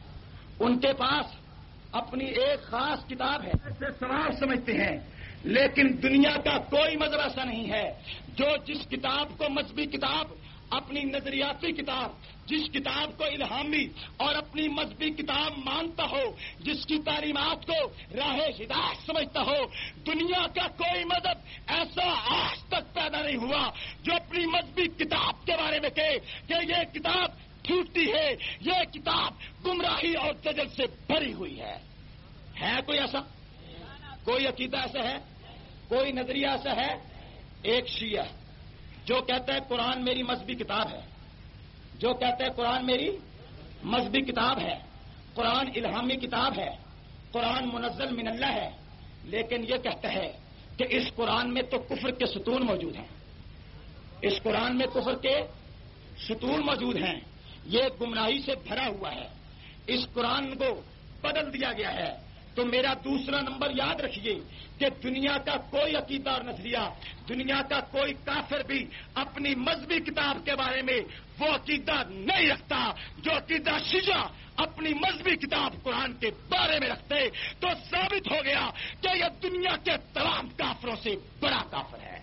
ان کے پاس اپنی ایک خاص کتاب ہے، ایسے سوال سمجھتے ہیں، لیکن دنیا کا کوئی مذہب ایسا نہیں ہے جو جس کتاب کو مذہبی کتاب، اپنی نظریاتی کتاب، جس کتاب کو الہامی اور اپنی مذہبی کتاب مانتا ہو، جس کی تعلیمات کو راہ ہدایت سمجھتا ہو۔ دنیا کا کوئی مذہب ایسا آج تک پیدا نہیں ہوا جو اپنی مذہبی کتاب کے بارے میں کہے کہ یہ کتاب جھوٹی ہے، یہ کتاب گمراہی اور دجل سے بھری ہوئی ہے۔ ہے کوئی ایسا؟ کوئی عقیدہ ایسا ہے؟ کوئی نظریہ ایسا ہے؟ ایک شیعہ جو کہتا ہے قرآن میری مذہبی کتاب ہے، جو کہتا ہے قرآن میری مذہبی کتاب ہے، قرآن الہامی کتاب ہے، قرآن منزل من اللہ ہے، لیکن یہ کہتا ہے کہ اس قرآن میں تو کفر کے ستون موجود ہیں، اس قرآن میں کفر کے ستون موجود ہیں، یہ گمراہی سے بھرا ہوا ہے، اس قرآن کو بدل دیا گیا ہے۔ تو میرا دوسرا نمبر یاد رکھیے کہ دنیا کا کوئی عقیدہ اور نظریہ، دنیا کا کوئی کافر بھی اپنی مذہبی کتاب کے بارے میں وہ عقیدہ نہیں رکھتا جو عقیدہ شیعہ اپنی مذہبی کتاب قرآن کے بارے میں رکھتے۔ تو ثابت ہو گیا کہ یہ دنیا کے تمام کافروں سے بڑا کافر ہے۔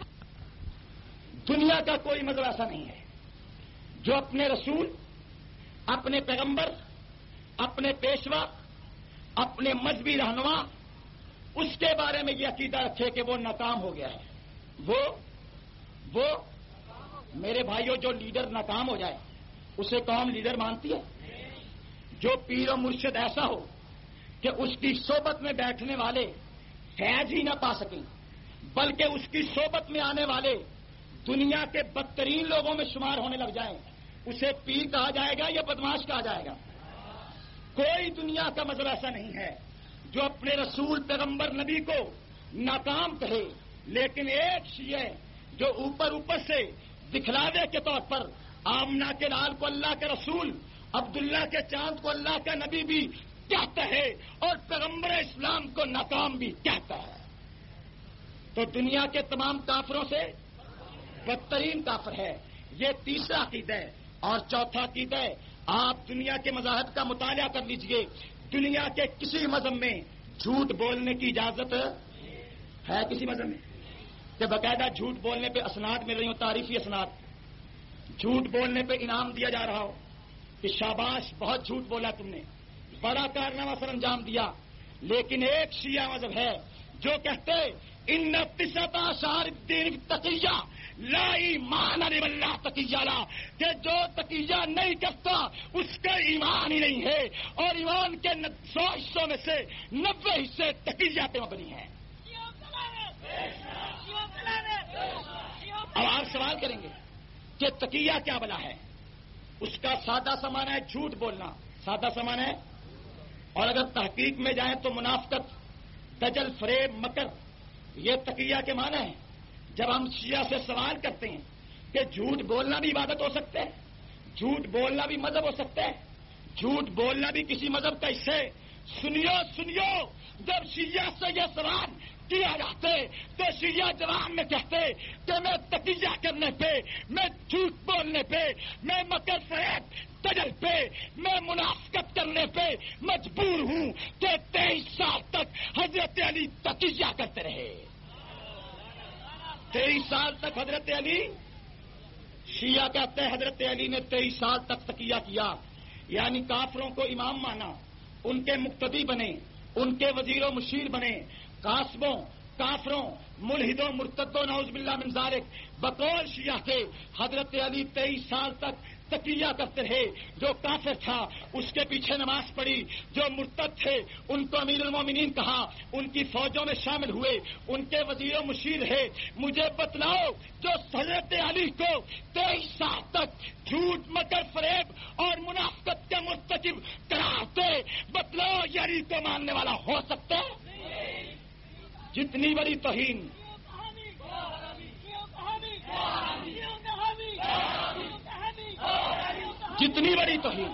دنیا کا کوئی مذہب ایسا نہیں ہے جو اپنے رسول، اپنے پیغمبر، اپنے پیشوا، اپنے مذہبی رہنما، اس کے بارے میں یہ عقیدہ رکھے کہ وہ ناکام ہو گیا ہے۔ وہ وہ میرے بھائیوں، جو لیڈر ناکام ہو جائے اسے قوم لیڈر مانتی ہے؟ جو پیر و مرشد ایسا ہو کہ اس کی صحبت میں بیٹھنے والے فیض ہی نہ پا سکیں، بلکہ اس کی صحبت میں آنے والے دنیا کے بدترین لوگوں میں شمار ہونے لگ جائیں، اسے پیر کہا جائے گا یا بدماش کہا جائے گا؟ کوئی دنیا کا مذہب ایسا نہیں ہے جو اپنے رسول پیغمبر نبی کو ناکام کہے، لیکن ایک شیعہ جو اوپر اوپر سے دکھلاوے کے طور پر آمنہ کے لال کو اللہ کے رسول، عبداللہ کے چاند کو اللہ کا نبی بھی کہتا ہے اور پیغمبر اسلام کو ناکام بھی کہتا ہے، تو دنیا کے تمام کافروں سے بدترین کافر ہے۔ یہ تیسرا عقیدہ ہے۔ اور چوتھا عقیدہ ہے، آپ دنیا کے مذاہب کا مطالعہ کر لیجئے، دنیا کے کسی مذہب میں جھوٹ بولنے کی اجازت ہے؟ کسی مذہب میں کہ باقاعدہ جھوٹ بولنے پہ اسناد مل رہی ہوں، تعریفی اسناد، جھوٹ بولنے پہ انعام دیا جا رہا ہو کہ شاباش بہت جھوٹ بولا تم نے، بڑا کارنامہ سر انجام دیا۔ لیکن ایک شیعہ مذہب ہے جو کہتے ان تسعۃ اشعار الدین تقیہ لا ایمان للہ تقیہ لا، کہ جو تقیہ نہیں کرتا اس کا ایمان ہی نہیں ہے، اور ایمان کے سو حصوں میں سے نبے حصے تقیہ پہ مبنی ہیں۔ اب آپ سوال کریں گے کہ تقیہ کیا بلا ہے؟ اس کا سادہ سا معنی ہے جھوٹ بولنا، سادہ سا معنی ہے، اور اگر تحقیق میں جائیں تو منافقت، دجل، فریب، مکر، یہ تقیہ کے معنی ہے۔ جب ہم شیعہ سے سوال کرتے ہیں کہ جھوٹ بولنا بھی عبادت ہو سکتا ہے، جھوٹ بولنا بھی مذہب ہو سکتا ہے، جھوٹ بولنا بھی کسی مذہب کا حصہ ہے، سنیو سنیو جب شیعہ سے یہ سوال کیا جاتے تو شیعہ جواب میں کہتے کہ میں تقیہ کرنے پہ، میں جھوٹ بولنے پہ، میں مکر فریب دجل پہ، میں منافقت کرنے پہ مجبور ہوں کہ تیئیس سال تک حضرت علی تقیہ کرتے رہے۔ تیئیس سال تک حضرت علی، شیعہ کہتے ہیں حضرت علی نے تیئیس سال تک تقیہ کیا، یعنی کافروں کو امام مانا، ان کے مقتدی بنے، ان کے وزیر و مشیر بنے، قاسبوں، کافروں، ملحدوں، مرتدوں، نعوذ باللہ من ذالک، بقول شیعہ کے حضرت علی تیئیس سال تک تقیہ کرتے رہے۔ جو کافر تھا اس کے پیچھے نماز پڑھی، جو مرتد تھے ان کو امیر المومنین کہا، ان کی فوجوں میں شامل ہوئے، ان کے وزیر و مشیر ہے۔ مجھے بتلاؤ جو حضرت علی کو تیئیس سال تک جھوٹ، مکر، فریب اور منافقت کے مرتکب قرار دے، بتلاؤ یہ علی کو ماننے والا ہو سکتا ہے؟ جتنی بڑی توہین، جتنی بڑی توہین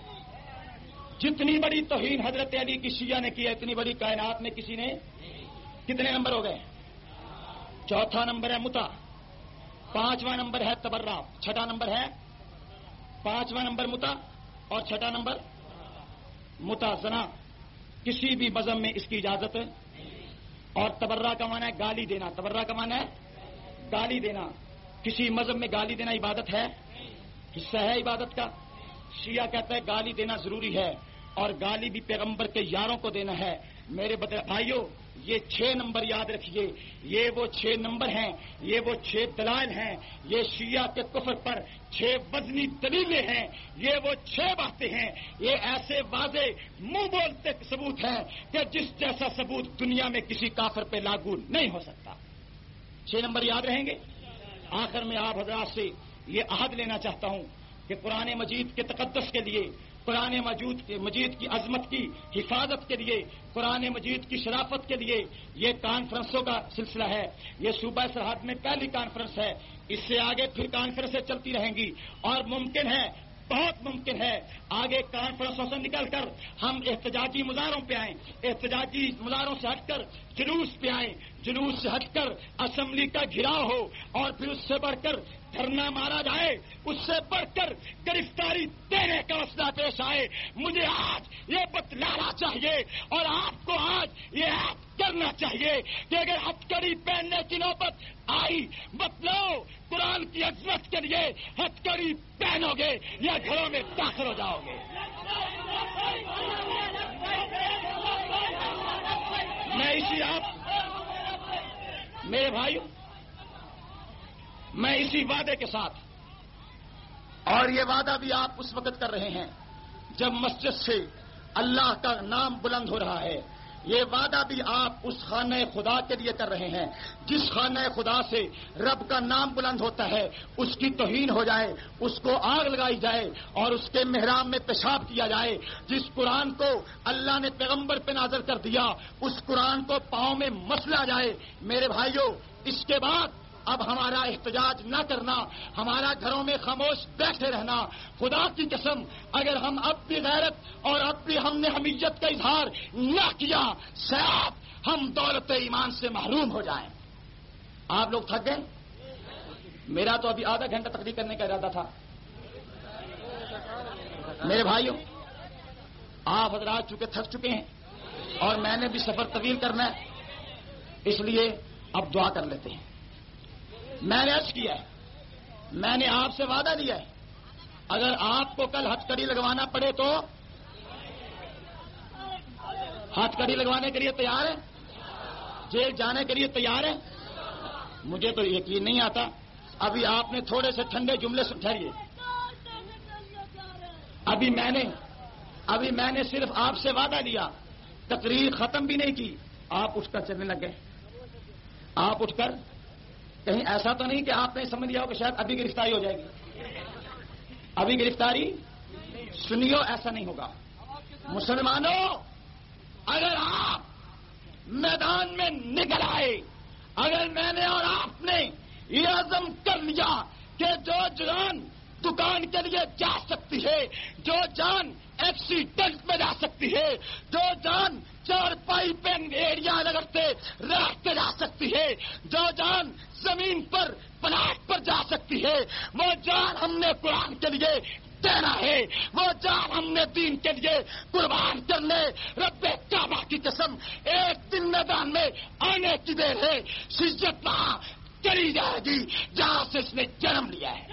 جتنی بڑی توہین حضرت علی کی شیعہ نے کی ہے، اتنی بڑی کائنات میں کسی نے۔ کتنے نمبر ہو گئے؟ چوتھا نمبر ہے متا، پانچواں نمبر ہے تبرہ، چھٹا نمبر ہے پانچواں نمبر متا اور چھٹا نمبر متا زنا۔ کسی بھی مذہب میں اس کی اجازت ہے۔ اور تبرہ کا معنی ہے گالی دینا، تبرہ کا معنی ہے گالی دینا۔ کسی مذہب میں گالی دینا عبادت ہے؟ حصہ ہے عبادت کا؟ شیعہ کہتا ہے گالی دینا ضروری ہے، اور گالی بھی پیغمبر کے یاروں کو دینا ہے۔ میرے بھائیوں، یہ چھ نمبر یاد رکھیے، یہ وہ چھ نمبر ہیں، یہ وہ چھ دلائل ہیں، یہ شیعہ کے کفر پر چھ وزنی دلیلیں ہیں، یہ وہ چھ باتیں ہیں، یہ ایسے واضح منہ بولتے ثبوت ہیں کہ جس جیسا ثبوت دنیا میں کسی کافر پہ لاگو نہیں ہو سکتا۔ چھ نمبر یاد رہیں گے۔ آخر میں آپ حضرات سے یہ عہد لینا چاہتا ہوں کہ قرآن مجید کے تقدس کے لیے، قرآن مجید کی عظمت کی حفاظت کے لیے، قرآن مجید کی شرافت کے لیے یہ کانفرنسوں کا سلسلہ ہے۔ یہ صوبہ سرحد میں پہلی کانفرنس ہے، اس سے آگے پھر کانفرنسیں چلتی رہیں گی، اور ممکن ہے، بہت ممکن ہے، آگے کانفرنسوں سے نکل کر ہم احتجاجی مظاہروں پہ آئیں، احتجاجی مظاہروں سے ہٹ کر جلوس پہ آئیں، جلوس سے ہٹ کر اسمبلی کا گھیراؤ ہو، اور پھر اس سے بڑھ کر دھرنا مارا جائے، اس سے بڑھ کر گرفتاری دینے کا مسئلہ پیش آئے۔ مجھے آج یہ بتلانا چاہیے اور آپ کو آج یہ یاد کرنا چاہیے کہ اگر ہتھکڑی پہننے کی نوبت آئی، بتلاؤ قرآن کی عظمت کے لیے ہتھکڑی پہنو گے یا گھروں میں داخل ہو جاؤ گے؟ میں اسی آپ میرے بھائیوں میں اسی وعدے کے ساتھ، اور یہ وعدہ بھی آپ اس وقت کر رہے ہیں جب مسجد سے اللہ کا نام بلند ہو رہا ہے، یہ وعدہ بھی آپ اس خانہ خدا کے لیے کر رہے ہیں جس خانہ خدا سے رب کا نام بلند ہوتا ہے، اس کی توہین ہو جائے، اس کو آگ لگائی جائے اور اس کے محراب میں پیشاب کیا جائے، جس قرآن کو اللہ نے پیغمبر پہ نازل کر دیا اس قرآن کو پاؤں میں مسلا جائے۔ میرے بھائیوں، اس کے بعد اب ہمارا احتجاج نہ کرنا، ہمارا گھروں میں خاموش بیٹھے رہنا۔ خدا کی قسم، اگر ہم اب بھی غیرت اور اب بھی ہم نے حمیت کا اظہار نہ کیا، شاید ہم دولت ایمان سے محروم ہو جائیں۔ آپ لوگ تھک گئے؟ میرا تو ابھی آدھا گھنٹہ تقریر کرنے کا ارادہ تھا۔ میرے بھائیوں، آپ حضرات چونکہ تھک چکے ہیں اور میں نے بھی سفر طویل کرنا ہے، اس لیے اب دعا کر لیتے ہیں۔ میں نے عرض کیا ہے، میں نے آپ سے وعدہ لیا ہے، اگر آپ کو کل ہتھ کڑی لگوانا پڑے تو ہتھ کڑی لگوانے کے لیے تیار ہے؟ جیل جانے کے لیے تیار ہے؟ مجھے تو یقین نہیں آتا۔ ابھی آپ نے تھوڑے سے ٹھنڈے جملے سمجھائیے۔ ابھی میں نے ابھی میں نے صرف آپ سے وعدہ لیا، تقریر ختم بھی نہیں کی، آپ اٹھ کر چلنے لگ گئے۔ آپ اٹھ کر کہیں ایسا تو نہیں کہ آپ نے سمجھ لیا ہو کہ شاید ابھی گرفتاری ہو جائے گی؟ ابھی گرفتاری سنیو، ایسا نہیں ہوگا۔ مسلمانوں، اگر آپ میدان میں نکل آئے، اگر میں نے اور آپ نے یہ عزم کر لیا کہ جو جان دکان کے لیے جا سکتی ہے، جو جان ایکسیڈنٹ میں جا سکتی ہے، جو جان چار پائی پہ ایڑیاں لگتے راستے جا سکتی ہے، جو جان زمین پر پلاٹ پر جا سکتی ہے، وہ جان ہم نے قرآن کے لیے دینا ہے، وہ جان ہم نے دین کے لیے قربان کرنے۔ رب کعبہ کی قسم، ایک دن میدان میں آنے کی دیر ہے، شجت وہاں چلی جائے گی جہاں سے اس نے جنم لیا ہے۔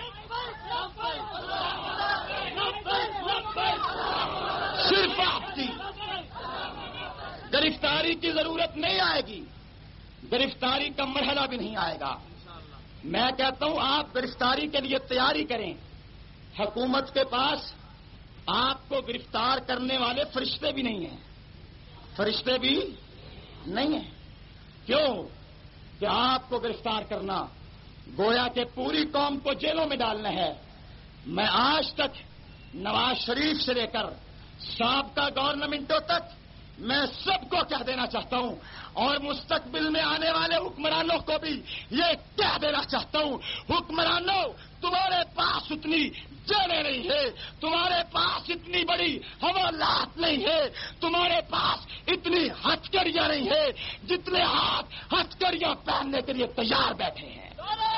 صرف آپ کی گرفتاری کی ضرورت نہیں آئے گی، گرفتاری کا مرحلہ بھی نہیں آئے گا۔ میں کہتا ہوں آپ گرفتاری کے لیے تیاری کریں۔ حکومت کے پاس آپ کو گرفتار کرنے والے فرشتے بھی نہیں ہیں، فرشتے بھی نہیں ہیں۔ کیوں کہ آپ کو گرفتار کرنا گویا کہ پوری قوم کو جیلوں میں ڈالنا ہے۔ میں آج تک نواز شریف سے لے کر سابقہ گورنمنٹوں تک میں سب کو کہہ دینا چاہتا ہوں اور مستقبل میں آنے والے حکمرانوں کو بھی یہ کہہ دینا چاہتا ہوں، حکمرانوں تمہارے پاس اتنی جیلیں نہیں ہے، تمہارے پاس اتنی بڑی حوالات نہیں ہے، تمہارے پاس اتنی ہتھکڑیاں نہیں ہے جتنے ہاتھ ہتھکڑیاں پہننے کے لیے تیار بیٹھے ہیں۔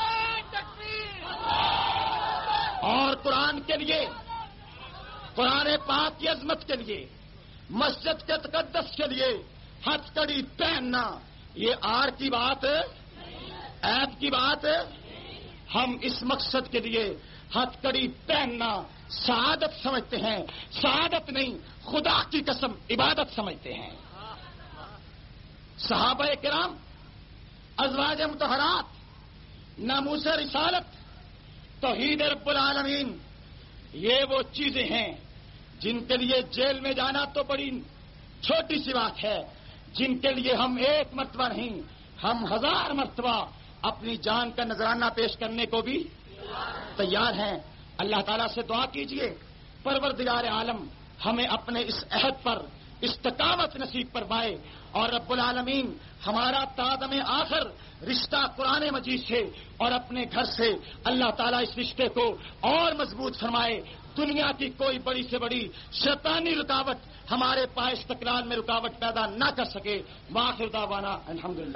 اور قرآن کے لیے، قرآن پاک کی عظمت کے لیے، مسجد کے تقدس کے لیے ہتھکڑی پہننا یہ آر کی بات، عیب کی بات۔ ہم اس مقصد کے لیے ہتھکڑی پہننا سعادت سمجھتے ہیں، سعادت نہیں، خدا کی قسم عبادت سمجھتے ہیں۔ صحابہ کرام، ازواج مطہرات، ناموس رسالت، توحید رب العالمین، یہ وہ چیزیں ہیں جن کے لیے جیل میں جانا تو بڑی چھوٹی سی بات ہے، جن کے لیے ہم ایک مرتبہ نہیں، ہم ہزار مرتبہ اپنی جان کا نذرانہ پیش کرنے کو بھی تیار ہیں۔ اللہ تعالیٰ سے دعا کیجئے، پروردگار عالم ہمیں اپنے اس عہد پر استقامت نصیب فرمائے اور رب العالمین ہمارا تادم آخر رشتہ قرآن مجید سے اور اپنے گھر سے اللہ تعالیٰ اس رشتے کو اور مضبوط فرمائے۔ دنیا کی کوئی بڑی سے بڑی شیطانی رکاوٹ ہمارے پائے استقلال میں رکاوٹ پیدا نہ کر سکے۔ وآخر دعوانا الحمدللہ۔